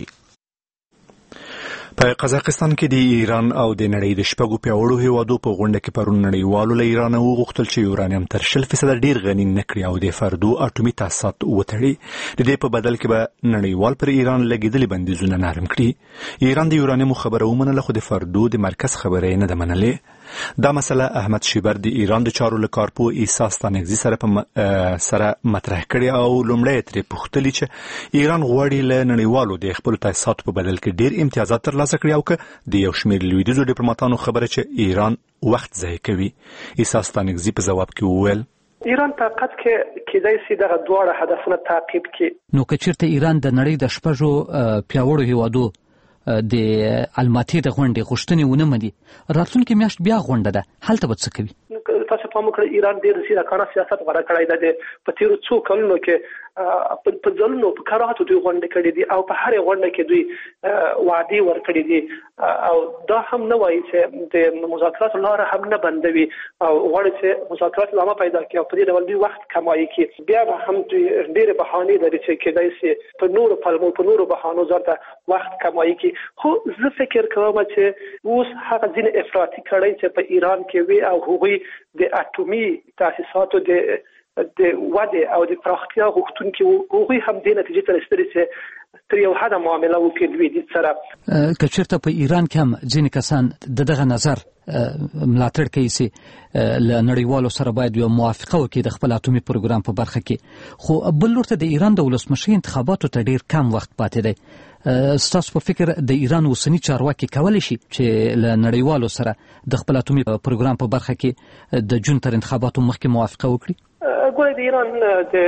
په قزاقستان کې د ایران او د نړۍ د شپږو پیاوړو هیوادو په غونډه کې پرون نړیوالو له ایران وغوښتل چې یورانیم تر شل فیصده ډیر غني نه کړي او د فردو اټومي تاسیسات وتړي. د دې په بدل کې به نړیوال پر ایران لګیدلي بندیزونه نرم کړي. ایران د یورانیم خبره ومنله خو د فردو د مرکز خبره نه ده منلې. دا مسله احمد شیبر د ایران د چارو له کارپو عیسی ستانکزي سره په سره مطرح کړي او لومړی ترې پوښتلي چې ایران غواړي له نړیوالو د خپلو تاسیساتو په بدل کې ډیر امتیازات ترلاسه کړي او که د یو شمېر لویدیځو ډیپلوماتانو خبره چې ایران وخت ضایع کوي. عیسی ستانکزي په ځواب کې وویل ایران طاقت کې کېدای شي دغه دواړه هدفونه تعقیب کړي. نو که چېرته ایران د نړۍ د شپږو پیاوړو هیوادو د الماتې د غونډې غوښتنې ونه مني راتلونکې میاشت بیا غونډه ده هلته به څه کوي؟ تاسو پام وکړئ ایران ډېر سیاکانه سیاست غوره کړی دی. په تېرو څو کلونو کې په ځلونو په کراهاتو دوی غونډې کړې دي او په هرې غونډه کې دوی وعدې ورکړې دي او دا هم نه وایي چې د مذاکراتو لاره هم نه بندوي او غواړي چې مذاکرات ادامه پیدا کړي او په دې ډول دوی وخت کمایي کړي. بیا به هم دوی ډېرې بهانې لري چې کېدای شي په نورو پلمو په نورو بهانو ځان ته وخت کمایي کړي. خو زه فکر کوم چې اوس هغه ځینې افراطي کړۍ چې په ایران کې وي او هغوی د اټومي تاسیساتو د د وده او د پراختیا غوښتونکي هغوی هم دې نتیجې ته رسېدلي چې تر یو حده معامله وکړي لویدیځ سره. که چېرته په ایران کې هم ځینې کسان د دغه نظر ملاتړ کوي چې له نړیوالو سره باید یو موافقه وکړي د خپل اټومي پروګرام په برخه کې، خو بل لور ته د ایران د ولسمشر انتخاباتو ته ډېر کم وخت پاتې دی. ستاسو په فکر د ایران اوسني چارواکي کولی شي چې له نړیوالو سره د خپل اټومي پروګرام په برخه کې د جون تر انتخاباتو مخکې موافقه وکړي؟ ګوره د ایران د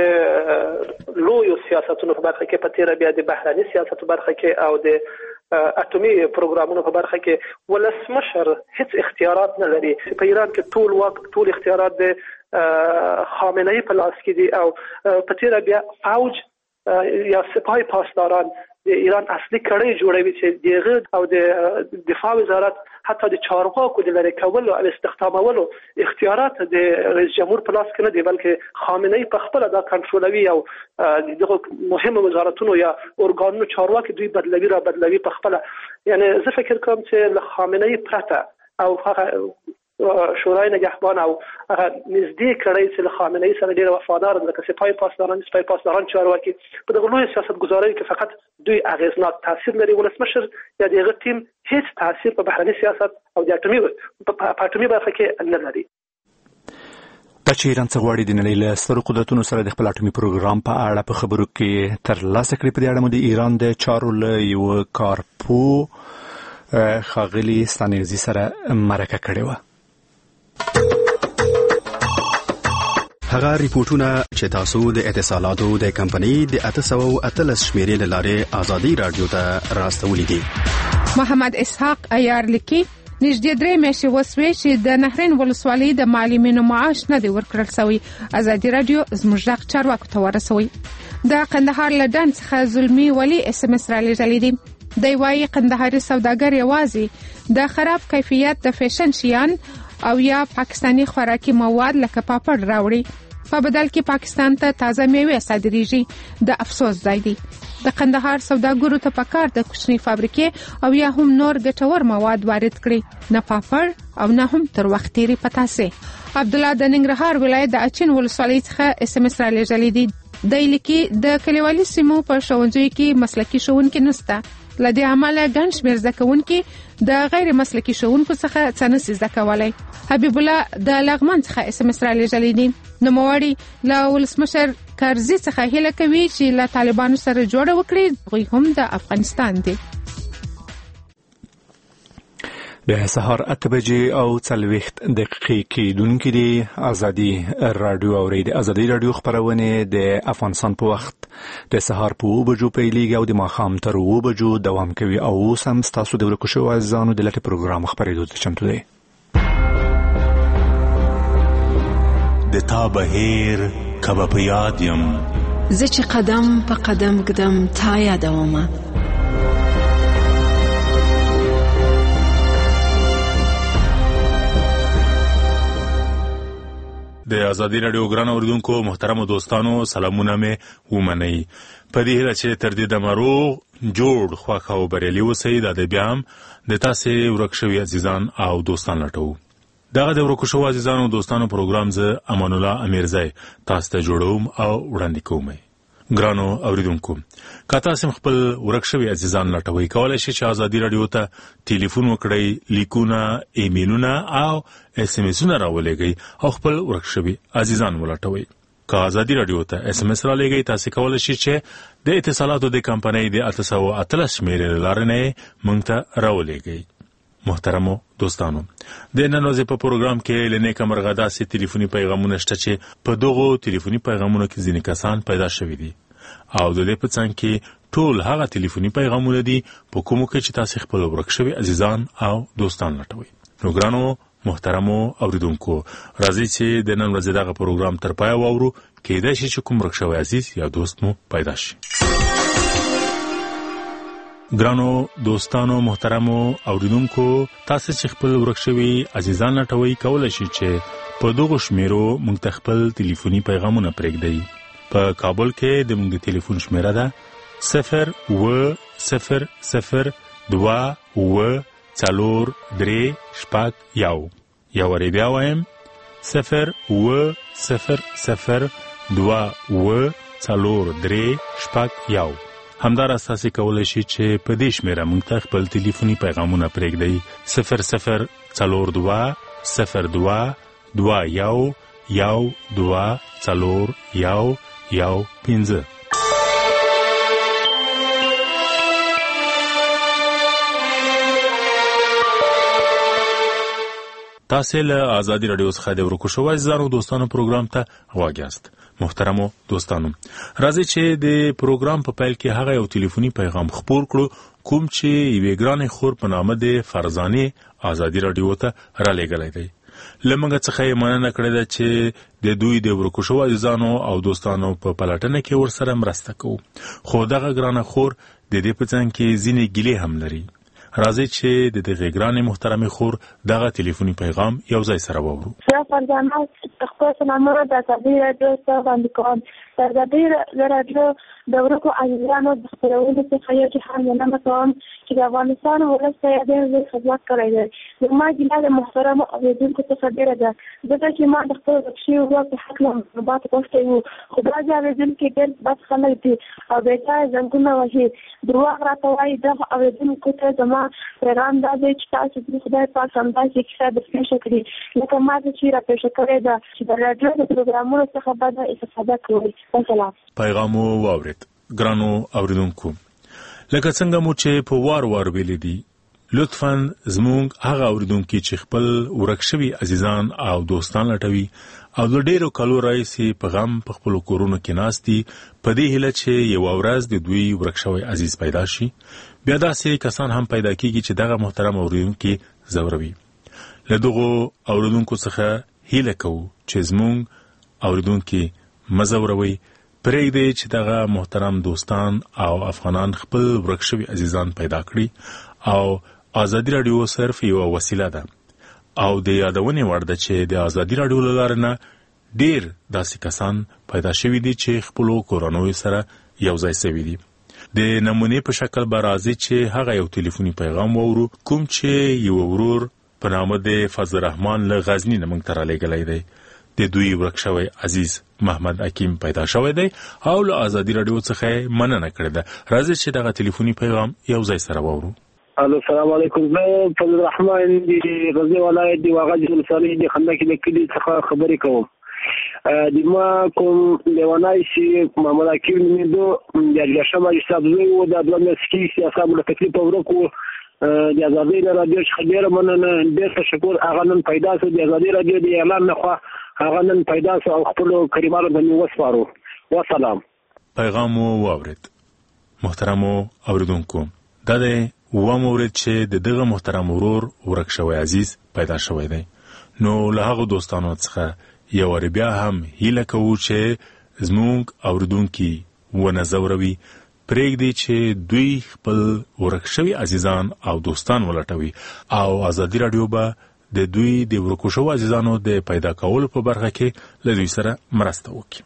لویو سیاستونو په برخه کې په تېره بیا د بهرني سیاستو برخه کې او د اټومي پروګرامونو په برخه کې ولسمشر هیڅ اختیارات نه لري. په ایران کې ټول وخت ټول اختیارات د خامنه ای په لاس کې دي او په تېره بیا فوج یا سپاه پاسداران د ایران اصلي کړۍ جوړوي چې دغه او د دفاع وزارت حتی د چارواکو د لری کولو او استخدامولو اختیارات د رئیس جمهور په لاس کې نه دی، بلکې خامنه ای په خپل دا کنټرولوي او دغه مهمه وزارتونو یا ارګانونو چارواکي دوی بدلوي را بدلوي په خپل. یعنی زه فکر کوم چې له خامنه ای پرته او هغه شورای نگهبان او هغه نږدې کړۍ چې له خامنه ای سره ډېر وفادار دي لکه سپاه پاسداران سپاه پاسداران چارواکي په دغه لوی سیاستګزارۍ کې فقط دوی اغیزناک تاثیر لري. ولسمشر یا دغه ټیم هیڅ تاثیر په بهرني سیاست او د اټومي په اټومي برخه کې نه لري. دا چې ایران څه غواړي د نړۍ له سترو قدرتونو سره د خپل اټومي پروګرام په اړه په خبرو کې ترلاسه کړي، په دې اړه مو د ایران د چارو له یوه کارپو ښاغلي ستانکزي سره مرکه کړې وه. هغه ریپورتونه چې تاسو د اتصالاتو د کمپنۍ د اته سوه اتلس شمیرې له لارې ازادي رادیو ته راستولي دي. محمد اسحاق عیار لیکي نږدې درې میاشتې وسوې چې د نهرین ولسوالۍ د معلمینو معاش نه دی ورکړل شوی. ازادي رادیو زموږ غږ چارواکو ته ورسوي. د قندهار له ډنډ څخه زلمي ولی اس ام اس را لېږلی دی. دی وایي قندهاري سوداګر یوازې د خراب کیفیت د فیشن شیان او یا پاکستانی خوراکي مواد لکه پاپړ راوړي. په بدل کې پاکستان ته تازه میوې صادریږي. د افسوس ځای دی د قندهار سوداګرو ته پکار د کوچني فابریکې او یا هم نور ګټور مواد وارد کړي، نه پاپړ او نه هم تر وخت تیری پتاسه. عبد الله د ننګرهار ولایت د اچین ولسوالۍ څخه اس ام اس را لېږلې دي. د لیکي د کلیوالي سیمو په ښوونځیو کې مسلکي ښوونکي نشته. لدې عمله ګڼ شمېر زده کوونکي د غیر مسلکي ښوونکو څخه څه نشي زده کولی. حبیب الله د لغمان څخه اس ام اس را لېږلی دی. نوموړي له ولسمشر کرزي څخه هیله کوي چې له طالبانو سره جوړه وکړي. هغوی هم د افغانستان دي. د سهار اته بجې او څلوېښت دقیقې کېدونکې دي. ازادي راډیو اورئ. د ازادي راډیو خپرونې د افغانستان په وخت د سهار په اوه بجو پیلېږي او د ماښام تر اوه بجو دوام کوي. او اوس هم ستاسو د ورکو شویو عزیزانو د لټې پروګرام خپرېدو ته چمتو دی. د تا بهیر که به په یاد یم، زه چې قدم په قدم ږدم تا یادومه. د ازادي راډیو ګران اوریدونکو محترمو دوستانو سلامونه مې ومنئ. په دې هیله چې تر دې دمه روغ جوړ خوښ او بریالي اوسئ. دا د بیا هم د تاسې ورک شوي عزیزان او دوستان لټوو. دغه د ورکو شوو عزیزانو دوستانو پروګرام زه امان الله امیرزی تاسو ته جوړوم او وړاندې کوم. ګرانو اوریدونکو، که تاسو خپل ورک شوي عزیزان لټوئ، کولی شئ چې ازادي راډیو ته ټلیفون وکړئ، لیکونه، ایمیلونه او اس ام اسونه راولېږئ او خپل ورک شوي عزیزان ولټوئ. که ازادي راډیو ته اس ام اس رالیږئ، تاسو کولی شئ چې د اتصالاتو د کمپنۍ د اته سوه اتلس شمېرې له لارې نه موږ ته راولېږئ. محترمو دوستانو، د نن ورځې په پروګرام کې له نیکه مرغه داسې ټلیفوني پیغامونه شته چې په دغو ټلیفوني پیغامونو کې ځینې کسان پیدا شوي دي او د دې په څنګ کې ټول هغه ټلیفوني پیغامونه دي په کومو کې چې تاسو خپل ورک شوي عزیزان او دوستان لټوئ. نو ګرانو محترمو اوریدونکو، راځئ چې د نن ورځې دغه پروګرام تر پایه واورو. کېدای شي چې کوم ورک شوی عزیز یا دوست مو پیدا شي. ګرانو دوستانو محترمو اوریدونکو، تاسو چې خپل ورک شوي عزیزان لټوئ، کولی شئ چې په دغو شمیرو موږ ته خپل ټلیفوني پیغامونه پرېږدئ. په کابل کې د موږ د ټلیفون شمیره ده صفر اوه صفر صفر دوه اوه څلور درې شپږ یو. یو وارې بیا وایم، صفر اوه صفر صفر دوه اوه څلور درې شپږ یو. همداراز تاسو کولی شئ چې په دې شمیره موږ ته خپل ټلیفوني پیغامونه پرېږدئ. صفر صفر څلور دوه صفر دوه دوه یو یو دوه څلور یو یو پنځه. تاسو له ازادي راډیو څخه د ورکو شوو عزیزانو دوستانو پروګرام ته غواړئ یاست. محترمو دوستانو، راځئ چې د پروګرام په پیل کې هغه یو ټلیفوني پیغام خپور کړو کوم چې یوې ګرانې خور په نامه د فرزانې ازادي راډیو ته رالیږلی دی. له موږ څخه یې مننه کړې ده چې د دوی د ورکو شوو عزیزانو او دوستانو په پلټنه کې ورسره مرسته کوو. خو دغه ګرانه خور د دې په څنګ کې ځینې ګیلې هم لري. راځئ چې د دغه ګرانې محترمې خور دغه ټلیفوني پیغام یو ځای سره واورو. زه فرزانه خپل سلامونه د ازادي راډیو څخه وړاندې کوم. د ازادي راډیو د ورکو عزیزانو د خپرونې څخه یو جهان مننه کوم چې د افغانستان ولس ته یې ډېر زیات خدمت کړی دی. زما ګیله د محترمو اورېدونکو څخه ډېره ده، ځکه چې ما د خپل ورک شوي ورور په هکله معلومات غوښتي وو، خو بعضې اورېدونکي ډېر بد خلک دي او بېځایه زنګونه وهي، دروغ راته وایي. دغه اورېدونکو ته زما پیغام دا دی چې تاسو د خدای پاک همداسې کیسه درپېښه کړي لکه ما ته چې راپېښه کړې ده، چې د راډیو د پروګرامونو څخه بده استفاده کوئ. وسلام. پیغام مو واورېد. ګرانو اوریدونکو، لکه څنګه مو چې په وار وار ویلي دي، لطفاً زموږ هغه اوریدونکي چې خپل ورک شوي عزیزان او دوستان لټوي او د ډېرو کالو راهیسې په غم په خپلو کورونو کې ناست دي، په دې هیله چې یوه ورځ د دوی ورک شوی عزیز پیدا شي. بیا داسې کسان هم پیدا کېږي چې دغه محترم اوریدونکي ځوروي. له دغو اوریدونکو څخه هیله کوو چې زموږ اوریدونکي مه ځوروئ. پرېږدئ چې دغه محترم دوستان او افغانان خپل ورک شوي عزیزان پیدا کړي او ازادي راډیو صرف یوه وسیله ده او د یادونې وړ ده چې د ازادي راډیو له لارې نه ډیر داسې کسان پیدا شوي دي چې خپلو کورنیو سره یو ځای شوي دي. د نمونې په شکل به راځي چې هغه یو ټلیفوني پیغام واورو کوم چې یو ورور په نامه د فضل الرحمن له غزني نه موږ ته رالیږلی دی. د دوی ورک شوی عزیز محمد حکیم پیدا شوی دی او له ازادي راډیو څخه مننه کړې ده. راځي چې دغه ټلیفوني پیغام یو ځای سره واورو. الو السلام علیکم. زه فضل الرحمن د غزني ولایت د واغج ولسوالۍ د خندق د کلي څخه خبرې کوم. د ما کوم لیوانای چې محمد حکیم نومېدو د اجلاشم حساب زوی و د دوه مسکی سیاست له تکلیف ورکو د ازادي راډیو څخه ډېره مننه ډېر تشکر. هغه نن پیدا شو د ازادي راډیو د اعلان نخوا هغه نن پیدا شو او خپل کریمانو ته مې وسپارو. والسلام. پیغام مو واورید. محترمو اوریدونکو دا دی و مورید چې د دغه محترم ورور ورک شوی عزیز پیدا شوی دی. نو له هغه دوستانو څخه یو بیا هم هیله کوو چې زموږ اوریدونکي ونه ځوروي پرېږدي چې دوی خپل ورک شوي عزیزان او دوستان ولټوي او ازادي راډیو به د دوی د ورکو شوو عزیزانو د پیدا کولو په برخه کې له دوی سره مرسته وکړي.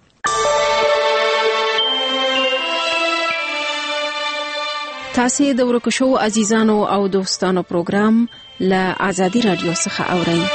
تاسو د ورکو شوو عزیزانو او دوستانو پروګرام له ازادي راډیو څخه اورئ.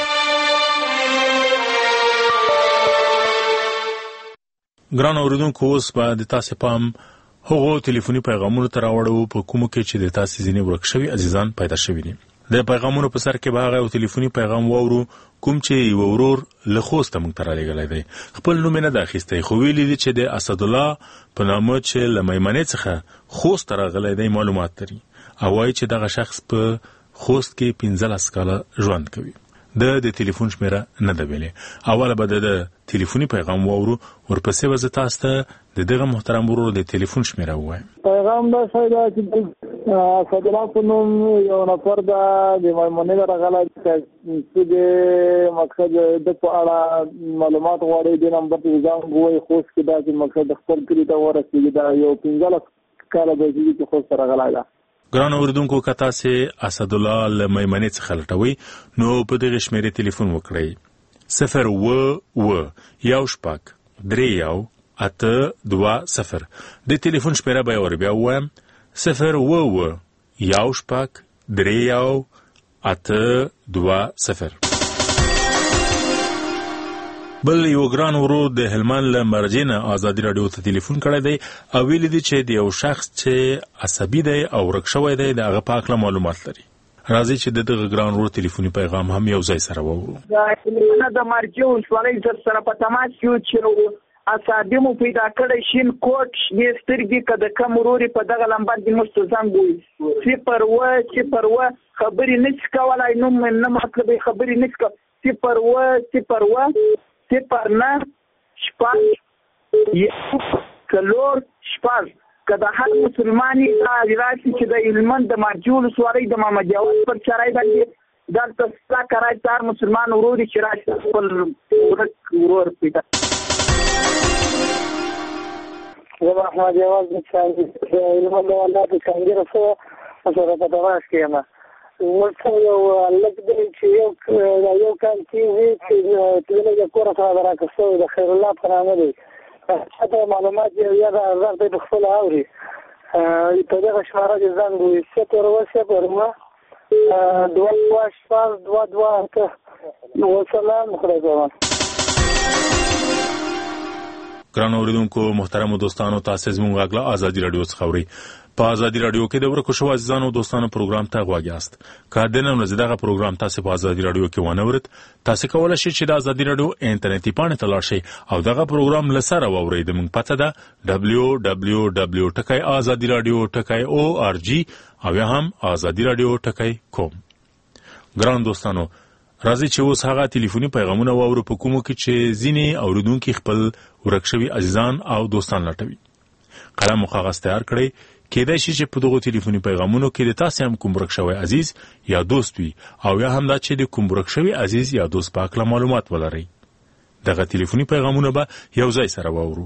ګران اوریدونکو اوس به د تاسو پام هغو ټلیفوني پیغامونو ته راوړو په کومو کې چې د تاسو ځینې ورک شوي عزیزان پیدا شوي دي. د پیغامونو په سر کې به هغه ټلیفوني پیغام واورو کوم چې یو ورور له خوسته موږ ته رالیږلی دی. خپل نوم یې نه دی اخیستی خو ویلي دي چې د اسدالله په نامه چې له میمنې څخه خوست ته راغلی دی معلومات لري او وایي چې دغه شخص په خوست کې پنځلس کاله ژوند کوي. د د ټلیفون شمیره نه ده ویلې. اوله به د ټلیفوني پیغام واورو ورپسې به زه تاسو ته د دغه محترم ورور د ټلیفون شمیره ووایم. پیغام دا شی ده چې اسدالله په نوم یو نفر ده د میمونې نه راغلی چې د مقصد د په اړه معلومات غواړي. د نمبر ته ځان ووایي خوست کې دا چې مقصد خپل کلي ته ورسېږي. دا یو پنځلس کاله به کېږي چې خوست ته راغلی ده. ګران اوریدونکو که تاسې اسدالله له میمنې څخه لټوئ نو په دغې شمېرې ټلیفون وکړئ صفر اوه اوه یو شپږ درې یو اته دوه صفر. د ټلیفون شمېره به یې ور بیا ووایم صفر اوه اوه یو شپږ درې یو اته دوه صفر. بل یو ګران ورور د هلمند له مرجې نه ازادي راډیو ته ټلیفون کړی دی او ویلي دي چې د یو شخص چې عصبي دی او ورک شوی دی د هغه په هکله معلومات لري. راځئ چې د دغه ګران ورور ټلیفوني پیغام هم یو ځای سره واورو. د مرجې ولسوالۍ در سره په تماس کې چې عصبي مو پیدا کړی شین کوټ شنې سترګې که د کم ورور په دغه لمبر کې موږ ته زنګ ووایي صفر اوه صفر اوه خبرې نشي کولی نوم نه مطلب خبرې نشي کولی صفر اوه صفر اوه صفر نه شپږ یو څلور شپږ. که د هر مسلماني راشي چې د هلمند د مرجې ولسوالۍ د محمد جواد پر چرای باندې دلته ستا کرای هر مسلمان ورور چې راشي خپل ورک ورور پیدا. زه محمد جواد د هلمند ولایت د سنګیر څخه سره په تماس کې یم. ورته یو لږ دی چې یو یو کال کېږي چې تللی د کوره څخه راکړ شوی د خیر الله په نامه دی. چاته معلومات یو یاده غږ دی په خپله اوري په دغه شماره کې زنګ ووایي صفر اوه صفر اوه دوه دوه شپږ دوه دوه اته. وسلام خدای پامان. ګران اوریدونکو محترمو دوستانو تاسو زموږ غږ له ازادي راډیو څخه اورئ. په ازادي راډیو کې د ورکو شوو عزیزانو دوستانو پروګرام ته غوږ یاست. که د نن ورځې دغه پروګرام تاسو په ازادي راډیو کې ونه اورئ تاسو کولی شئ چې د ازادي راډیو انټرنیټي پاڼې ته لاړ شئ او دغه پروګرام له سره واورئ. زموږ پته ده ډبلیو ډبلیو ډبلیو ټکی ازادي راډیو ټکی او آر جي او یا هم ازادي راډیو ټکی کوم. ګران دوستانو راځي چې اوس هغه ټلیفوني پیغامونه واورو په کومو کې چې ځینې اوریدونکي خپل ورک شوي عزیزان او دوستان لټوي. قلم او کاغذ تیار کړئ. کېدای شي چې په دغو ټلیفوني پیغامونو کې د تاسې هم کوم ورک شوی عزیز یا دوست وي او یا هم دا چې د کوم ورک شوي عزیز یا دوست په هکله معلومات ولرئ. دغه ټلیفوني پیغامونه به یو ځای سره واورو.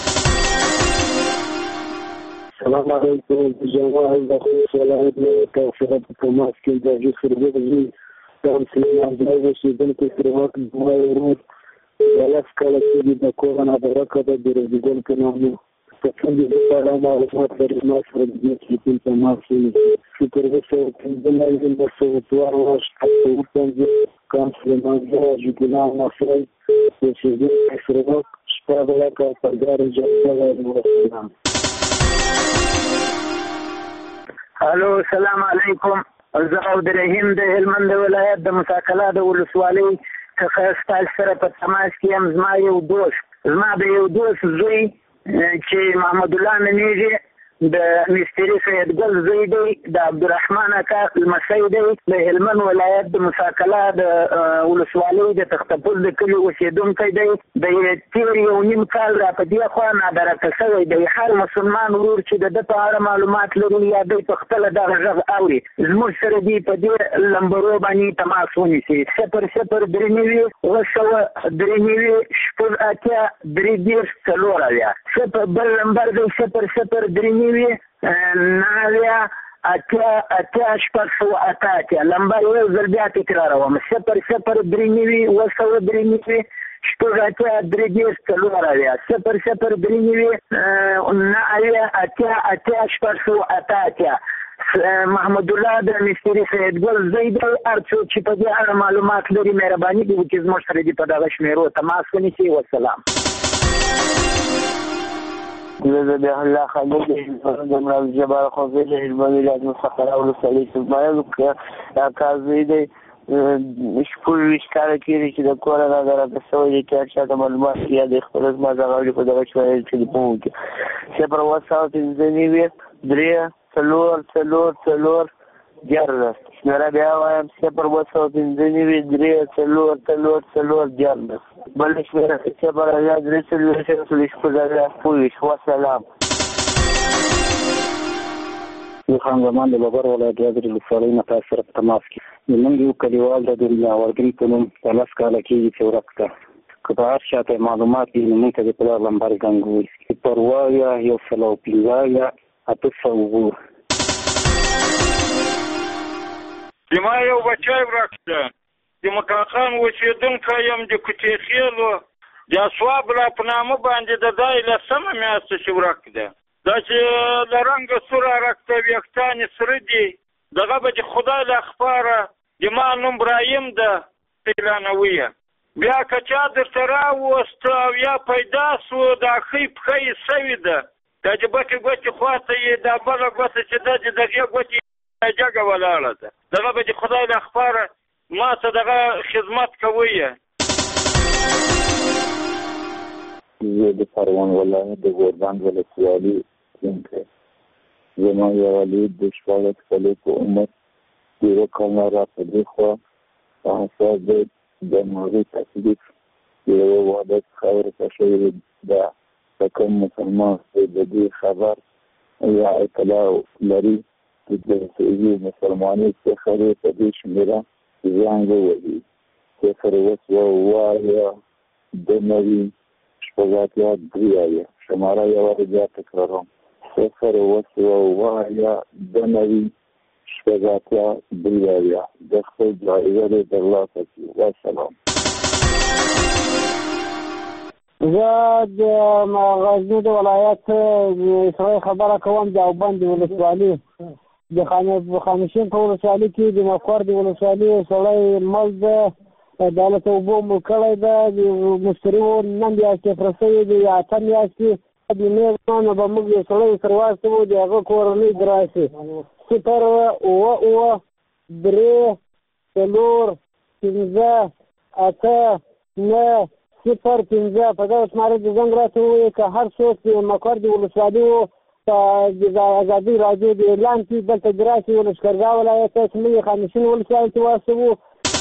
سلام علیکم. جواب د خوست ولایت له توفیق په تماس کې د جې خربوت زوی د مسلمان د اوسېدونکو سره وخت دوه ورور دلس کله چې د کورونا د رکبه د رزګل کنه په څنګه د پاره معلومات لري ما سره د دې چې په ما کې فکر وکړم چې د نړۍ د سوتوار او شپږ څنګه کام سلمان جوګنا نصر چې د سره شپږ لکه پرګار جوړه الو السلام علیکم زه عبدالرحیم د هلمند ولایت د مساکلا د ولسوالۍ څخه ستاسو سره په تماس کې یم. زما یو دوست زما د یو دوست زوی چې محمد الله نومیږي د مستری سید ګل زوی دی د عبدالرحمن اکا لمسی دی د هلمند ولایت د مساکلا د ولسوالۍ د تختپل د کلي اوسېدونکی دی. د تېر یو نیم کال را په دې خوا نادرکه شوی دی. هر مسلمان ورور چې د ده په اړه معلومات لري یا دی په خپله دغه غږ اوري زموږ سره دی په دې لمبرو باندې تماس ونیسي صفر صفر درې نوي اوه سوه درې نوي شپږ اتیا درې دېرش څلور اویا صفر بل لمبر دی صفر صفر درې ناویا اتیا اتیا شپږ سوه اته اتیا لمبر یو ځل بیا تکراروم صفر صفر درې نوي اوه سوه درې نوي شپږ اتیا درې دېرش څلور اویا صفر صفر درې نوي ناویا اتیا اتیا شپږ سوه اته اتیا. محمد الله د مستری سید ګل زوی دی. هر څوک چې په دې اړه معلومات لري مهرباني دي چې زموږ سره دي په دغه شمیرو تماس ونیسي. والسلام. زه د الله خالد د مراد جبار خوځې د هلمند ولایت مساکلا ولسوالۍ څخه دا کار زوی دی. شپږ ویشت کاله کېږي چې د کورونا د راته شوی دی چې هر چا ته معلومات یا د خپل زما دغه اوري په دغه شمېر ټلیفون وکړي صفر اوه سوه پنځه نوي درې څلور څلور څلور دیارلس شمېره بیا وایم صفر اوه سوه پنځه نوي درې څلور څلور څلور دیارلس بله شمېره صفر اویا درې څلوېښت شپږ اویا شپږ ویشت. والسلام. زه خان زمان د بابر ولایت یادرې ولسوالۍ نه تاسو سره په تماس کې زموږ یو کلیوال د دنیاورګن په نوم په لس کاله کېږي چې ورک ده. که په هر چا ته معلومات وي نو موږ ته د پلار لمبر زنګ ووایي صفر اویا یو سل او پنځه اویا اته سوه اووه. زما یو بچی ورک ده د مکاخان اوسېدونکی یم د کوټې خیلو د اسواب لا په نامه باندې د دای لسمه میاشته چې ورک ده. دا چې د رنګه سوره رکته ویښتانې سره دي دغه به د خدای له خپاره د ما نوم برایم ده اعلانویه. بیا که چا درته راوست او یا پیدا سو دا ښۍ پښه یې سوې ده دا د بټې ګوتې خواته یې دا بله ګوته چې ده د دغې ګوتې جګه ولاړه ده دغه به د خدای له خپاره ما ته دغه خدمت کوی. زه د پروان ولایت د غوربند ولسوالۍ څخه زما یو لید د شپاړس کالو په عمر د یوه کال نه را په دې خوا په حساب د موضوع تکلیف د یوه واده څخه ورته شوې ده. که کوم مسلمان د دې خبر یا اطلاع لري چې د سعودي مسلمانۍ څخه دی په دې شمېره زنګ ووهي صفر اوه سوه اووه اویا دوه نوي شپږ اتیا درې اویا. شماره یوازې بیا تکراروم صفر اوه سوه اووه اویا دوه نوي شپږ اتیا درې اویا. د خپل جایزه دې ترلاسه کړي. والسلام. زه د غزني د ولایت سره خبره کوم د اوبند ولسوالۍ د خانشین په ولسوالۍ کې د مقر د ولسوالۍ سړی مل ده د هلته اوبو مو کړی ده د مشتري و نن میاشتې پرسوي دي یا اته میاشتې د میز نه به موږ یو سړی سره واستوو د هغه کورنۍ د راشي صفر اوه اوه درې څلور پنځه اته نه صفر پنځه په دغه شماره د زنګ راته ووایي که هر څوک د مقر د ولسوالۍ و په د ازادۍ راډیو د اعلان کې دلته د راشي و لښکرګاه ولایت ته چې موږ یې خانشین ولسوالۍ ته واستوو.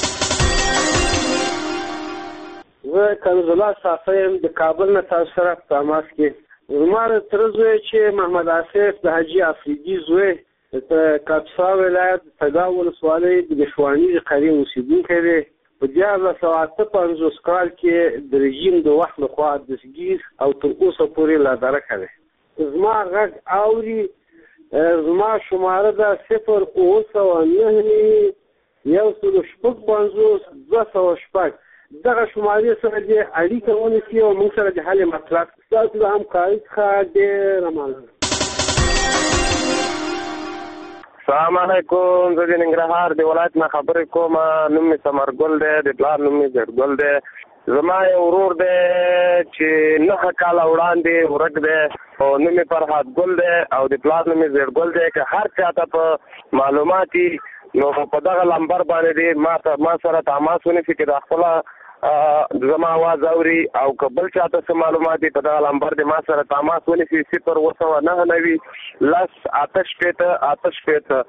زه کنز الله صافی یم د کابل نه تاسو سره په تماس کې. زما د تره زوی چې محمد آصف د حاجي افریدي زوی د کاپسا ولایت تګاو ولسوالۍ د ګشواني د قریې اوسېدونکی دی. په دیارلس سوه اته پنځوس کال کې د رژیم د وخت لخوا دسګیر او تر اوسه پورې لا درکه دی. زما غږ اوري. زما شماره ده صفر اوه سوه نهه یو سل شپږ پنځوس دوه سوه شپږ. دغه شمارې سره د اړیکه ونیسي او موږ سره د حل مطلب ستاسو د همکارۍ څخه ډېره مننه. السلام علیکم. زه د ننګرهار د ولایت نه خبرې کوم. نوم مې ثمرګل دی، د پلار نوم مې زیړګل دی. زما یو ورور دی چې نهه کاله وړاندې ورک دی او نوم یې فرهاد ګل دی او د پلار نوم یې زیړګل دی. که هر چا ته په معلومات نو په دغه لمبر باندې دی ما ما سره تماس ونیسي چې د خپله زما आवाज اوري او که بل چاته څه معلومات دي په دغه لمبر دی ما سره تماس ونیسي صفر اوه سوه نهه نوي لس اته شپېته اته شپېته.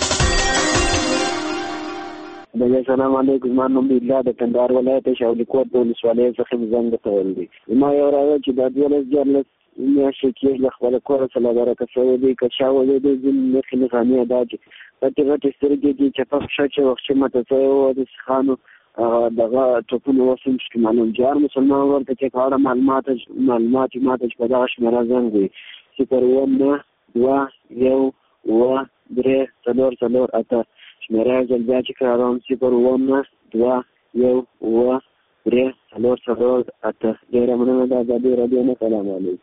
السلام علیکم. زما نوم الله د کندهار ولایت شاولیکوټ د ولسوالۍ څخه زنګ کول دي. ما یو راځي چې د دولس جرلس میاشتې کې د خپل کور سره برکت شوی دی که شاوله دی د مخې نظامي ادا چې غټې غټې سترګې دي چې په ښه چې وخت چې ماته څه و د سیخانو دغه ټوپونه وسم چې معلوم جار مسلمان ورته چې په اړه معلومات معلومات ماته چې په دغه شمېره زنګ وي صفر اوه نهه دوه یو اوه درې څلور څلور اته شمېره یې ځل بیا چې کاروم صفر اوه نهه دوه یو اوه درې څلور څلور اته. ډېره مننه. د ازادي راډیو نه سلام علیکم.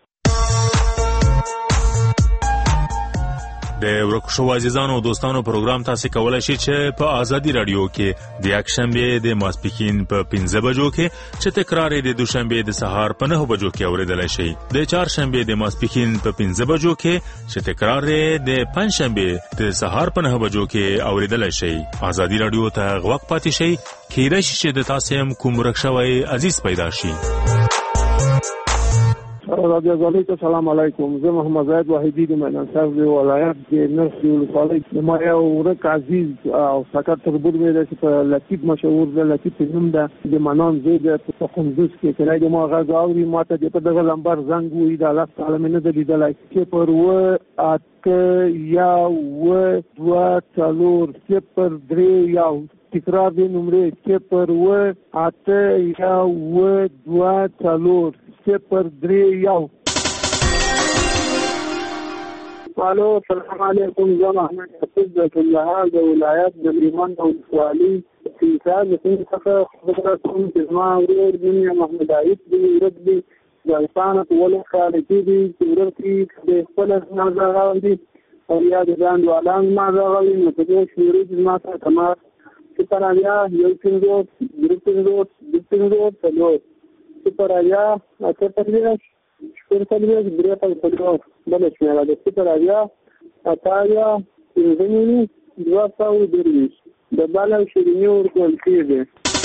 د ورکو شو عزیزانو او دوستانو پروګرام تاسو کولای شئ چې په ازادي رادیو کې د یکشنبه د ماسپښین په پنځه بجو کې چې تکرار یې د دوشنبه د سهار په نه بجو کې اوریدلای شئ. د چهارشنبه د ماسپښین په پنځه بجو کې چې تکرار یې د پنځشنبه د سهار په نه بجو کې اوریدلای شئ. ازادي رادیو ته غوږ پاتې شئ. کېدای شي چې د تاسو هم کوم ورک شوی عزیز پیدا شي. رادیو علیکم. السلام علیکم. زه محمد زاید واحدی د میدانسر د ولایت د نرس د ولسوالۍ ما یو ورک عزیز او سکر تربور مې ده چې په لطیف مشهور ده. لطیف نوم ده د منان زوی ده په قندوز کې کله د ما غږ اوري ماته د په دغه لمبر زنګ وي د الله تعالی مې نه ده لیدلی صفر اوه اته یو اوه دوه څلور صفر درې یو. تکرار دی نمرې صفر اوه اته یو اوه دوه څلور صفر درې یو. الو السلام علیکم. زه محمد حفیظ د کندهار د ولایت د لیمان د ولسوالۍ انسان د سیمې څخه خبره کوم چې زما ورور نوم یې محمد عاید دی. ورک دی د انسانه په ولې خالقي دی چې ورک دی د خپله زما غاړه دی او یا د ځان دوالان زما غاړه وي نو په دې شمېرې چې زما سره تماس صفر اویا یو پنځوس درې پنځوس دوه پنځوس څلور صفر اویا اته څلوېښت شپږ څلوېښت درې څلوېښت بله شمېره ده صفر اویا اته اویا پنځه نوي دوه سوه دېرش د بل او شیریني ورکول کېږي.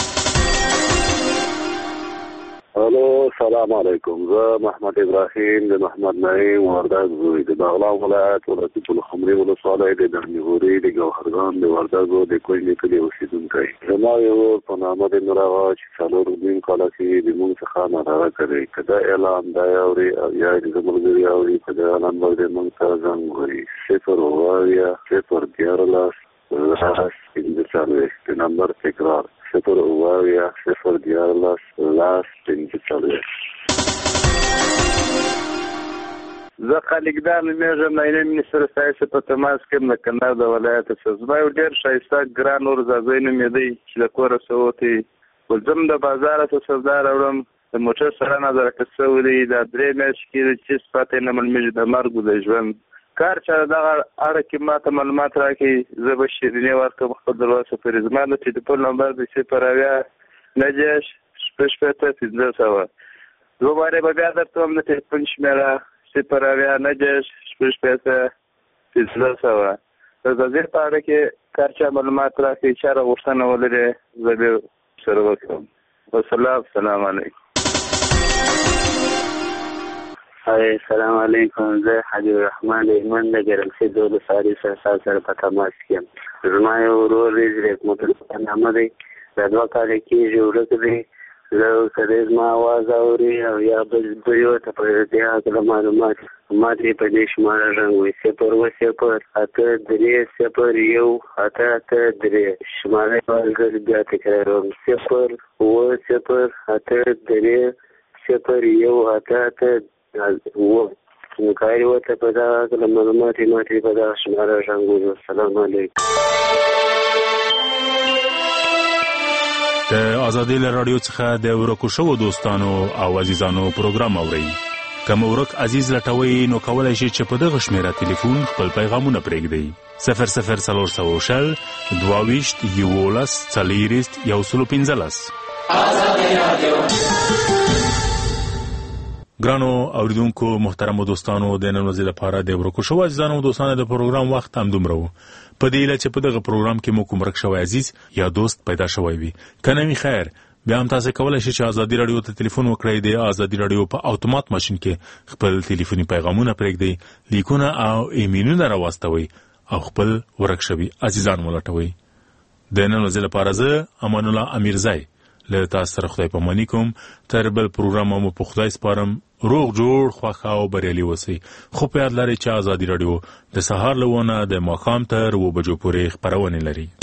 الو سلام علیکم. زه محمد ابراهیم د محمد نعیم وردګ زوی د بغلان ولایت ولایت الخمري ولسوالۍ د دهنغوري د ګوهرګان د وردګو د کوژدې کلي اوسېدونکی. زما یو ورور په نامه د نورهغه چې څلور نیم کاله کې د موږ څخه ناراضه کوي که دا اعلان دا اوري او یا د ملګري اوري په دغه نمبر د موږ سره زنګ وهي صفر اوه اویا صفر دیارلس لس پنځه څلوېښت. د نمبر تکرار صفر اوه اویا صفر دیارلس لس پنځه څلوېښت. زه خالقدار نومېږم. ناینه منیستر ستاسو په تماس کې یم د کندهار د ولایت څخه. زما یو ډېر ښایسته ګران ورځازی نوم یې دی چې د کوره څه وتی ځم د بازاره څه سودا راوړم د موټر سره نظر که څه ولي دا درې میاشتې کېږي چې پته یې نه معلومېږي د مرګ د ژوند کار چا دغه اړه کې ما ته معلومات راکړي زه به شیرینې ورکړم خپل دروازه پورې. زما د ټلیفون نمبر د صفر اویا نهه دېرش شپږ شپېته پنځه سوه. دوه بارې به بیا درته وم د ټلیفون شمېره صفر اویا نهه دېرش شپږ شپېته پنځه سوه. د دې په اړه کې کار چا معلومات راکړي چا راغوښتنه ولري زه به سره وکړم. والسلام السلام علیکم. السلام علیکم. زه حبیب الرحمن ایمن د ګرمسې د ولسوالۍ سرسال سره په تماس کې یم. زما یو ورور رزق مطلق په نامه دی د دوه کاله کېږي ورک دی. زه اوسه زما اواز اوري او یا بل ورته په دې هکله معلومات ما ترې په دې شماره رنګ وي صفر اوه صفر اته درې صفر یو اته اته درې. شماره یې بیا تکراروم صفر اوه صفر اته درې صفر یو اته اته اوه. نکاري ورته په دغه هکله معلومات یې ما ترې په دغه شماره رنګ وي. السلام علیکم. د د آزادي رادیو څخه د ورکو شوو دوستانو او عزیزانو پروګرام اورئ. کوم ورک عزیز لټوي نو کولای شي چې په دغه شمیره ټلیفون خپل پیغامونه پرېږدي. صفر صفر څلور سوه شل دوه ویشت یولس څلېرویشت یو سل پنځلس. آزادي رادیو. ګرانو اوریدونکو محترمو دوستانو، د نن ورځې لپاره د ورکو شوو عزیزانو دوستانو د پروګرام وخت هم دومره و. په دې هیله چې په دغه پروګرام کې مو کوم ورک شوی عزیز یا دوست پیدا شوی وي. که نه وي خیر، بیا هم تاسو کولای شئ چې آزادي رادیو ته ټلیفون وکړئ. د آزادي رادیو په اتومات ماشین کې خپل ټلیفوني پیغامونه پرېږدئ، لیکونه او ایمیلونه راواستوئ او خپل ورک شوي عزیزان ولټوئ. د نن ورځې لپاره زه امان الله امیرزی له تاسو سره خدای پاماني کوم. تر بل پروګرام مو په خدای سپارم. روغ جوړ، خوښ او بریالي اوسئ. خو په یاد لرئ چې آزادي رادیو د سهار له ونه د ماښام تر اوه بجو پورې خپرونې لري.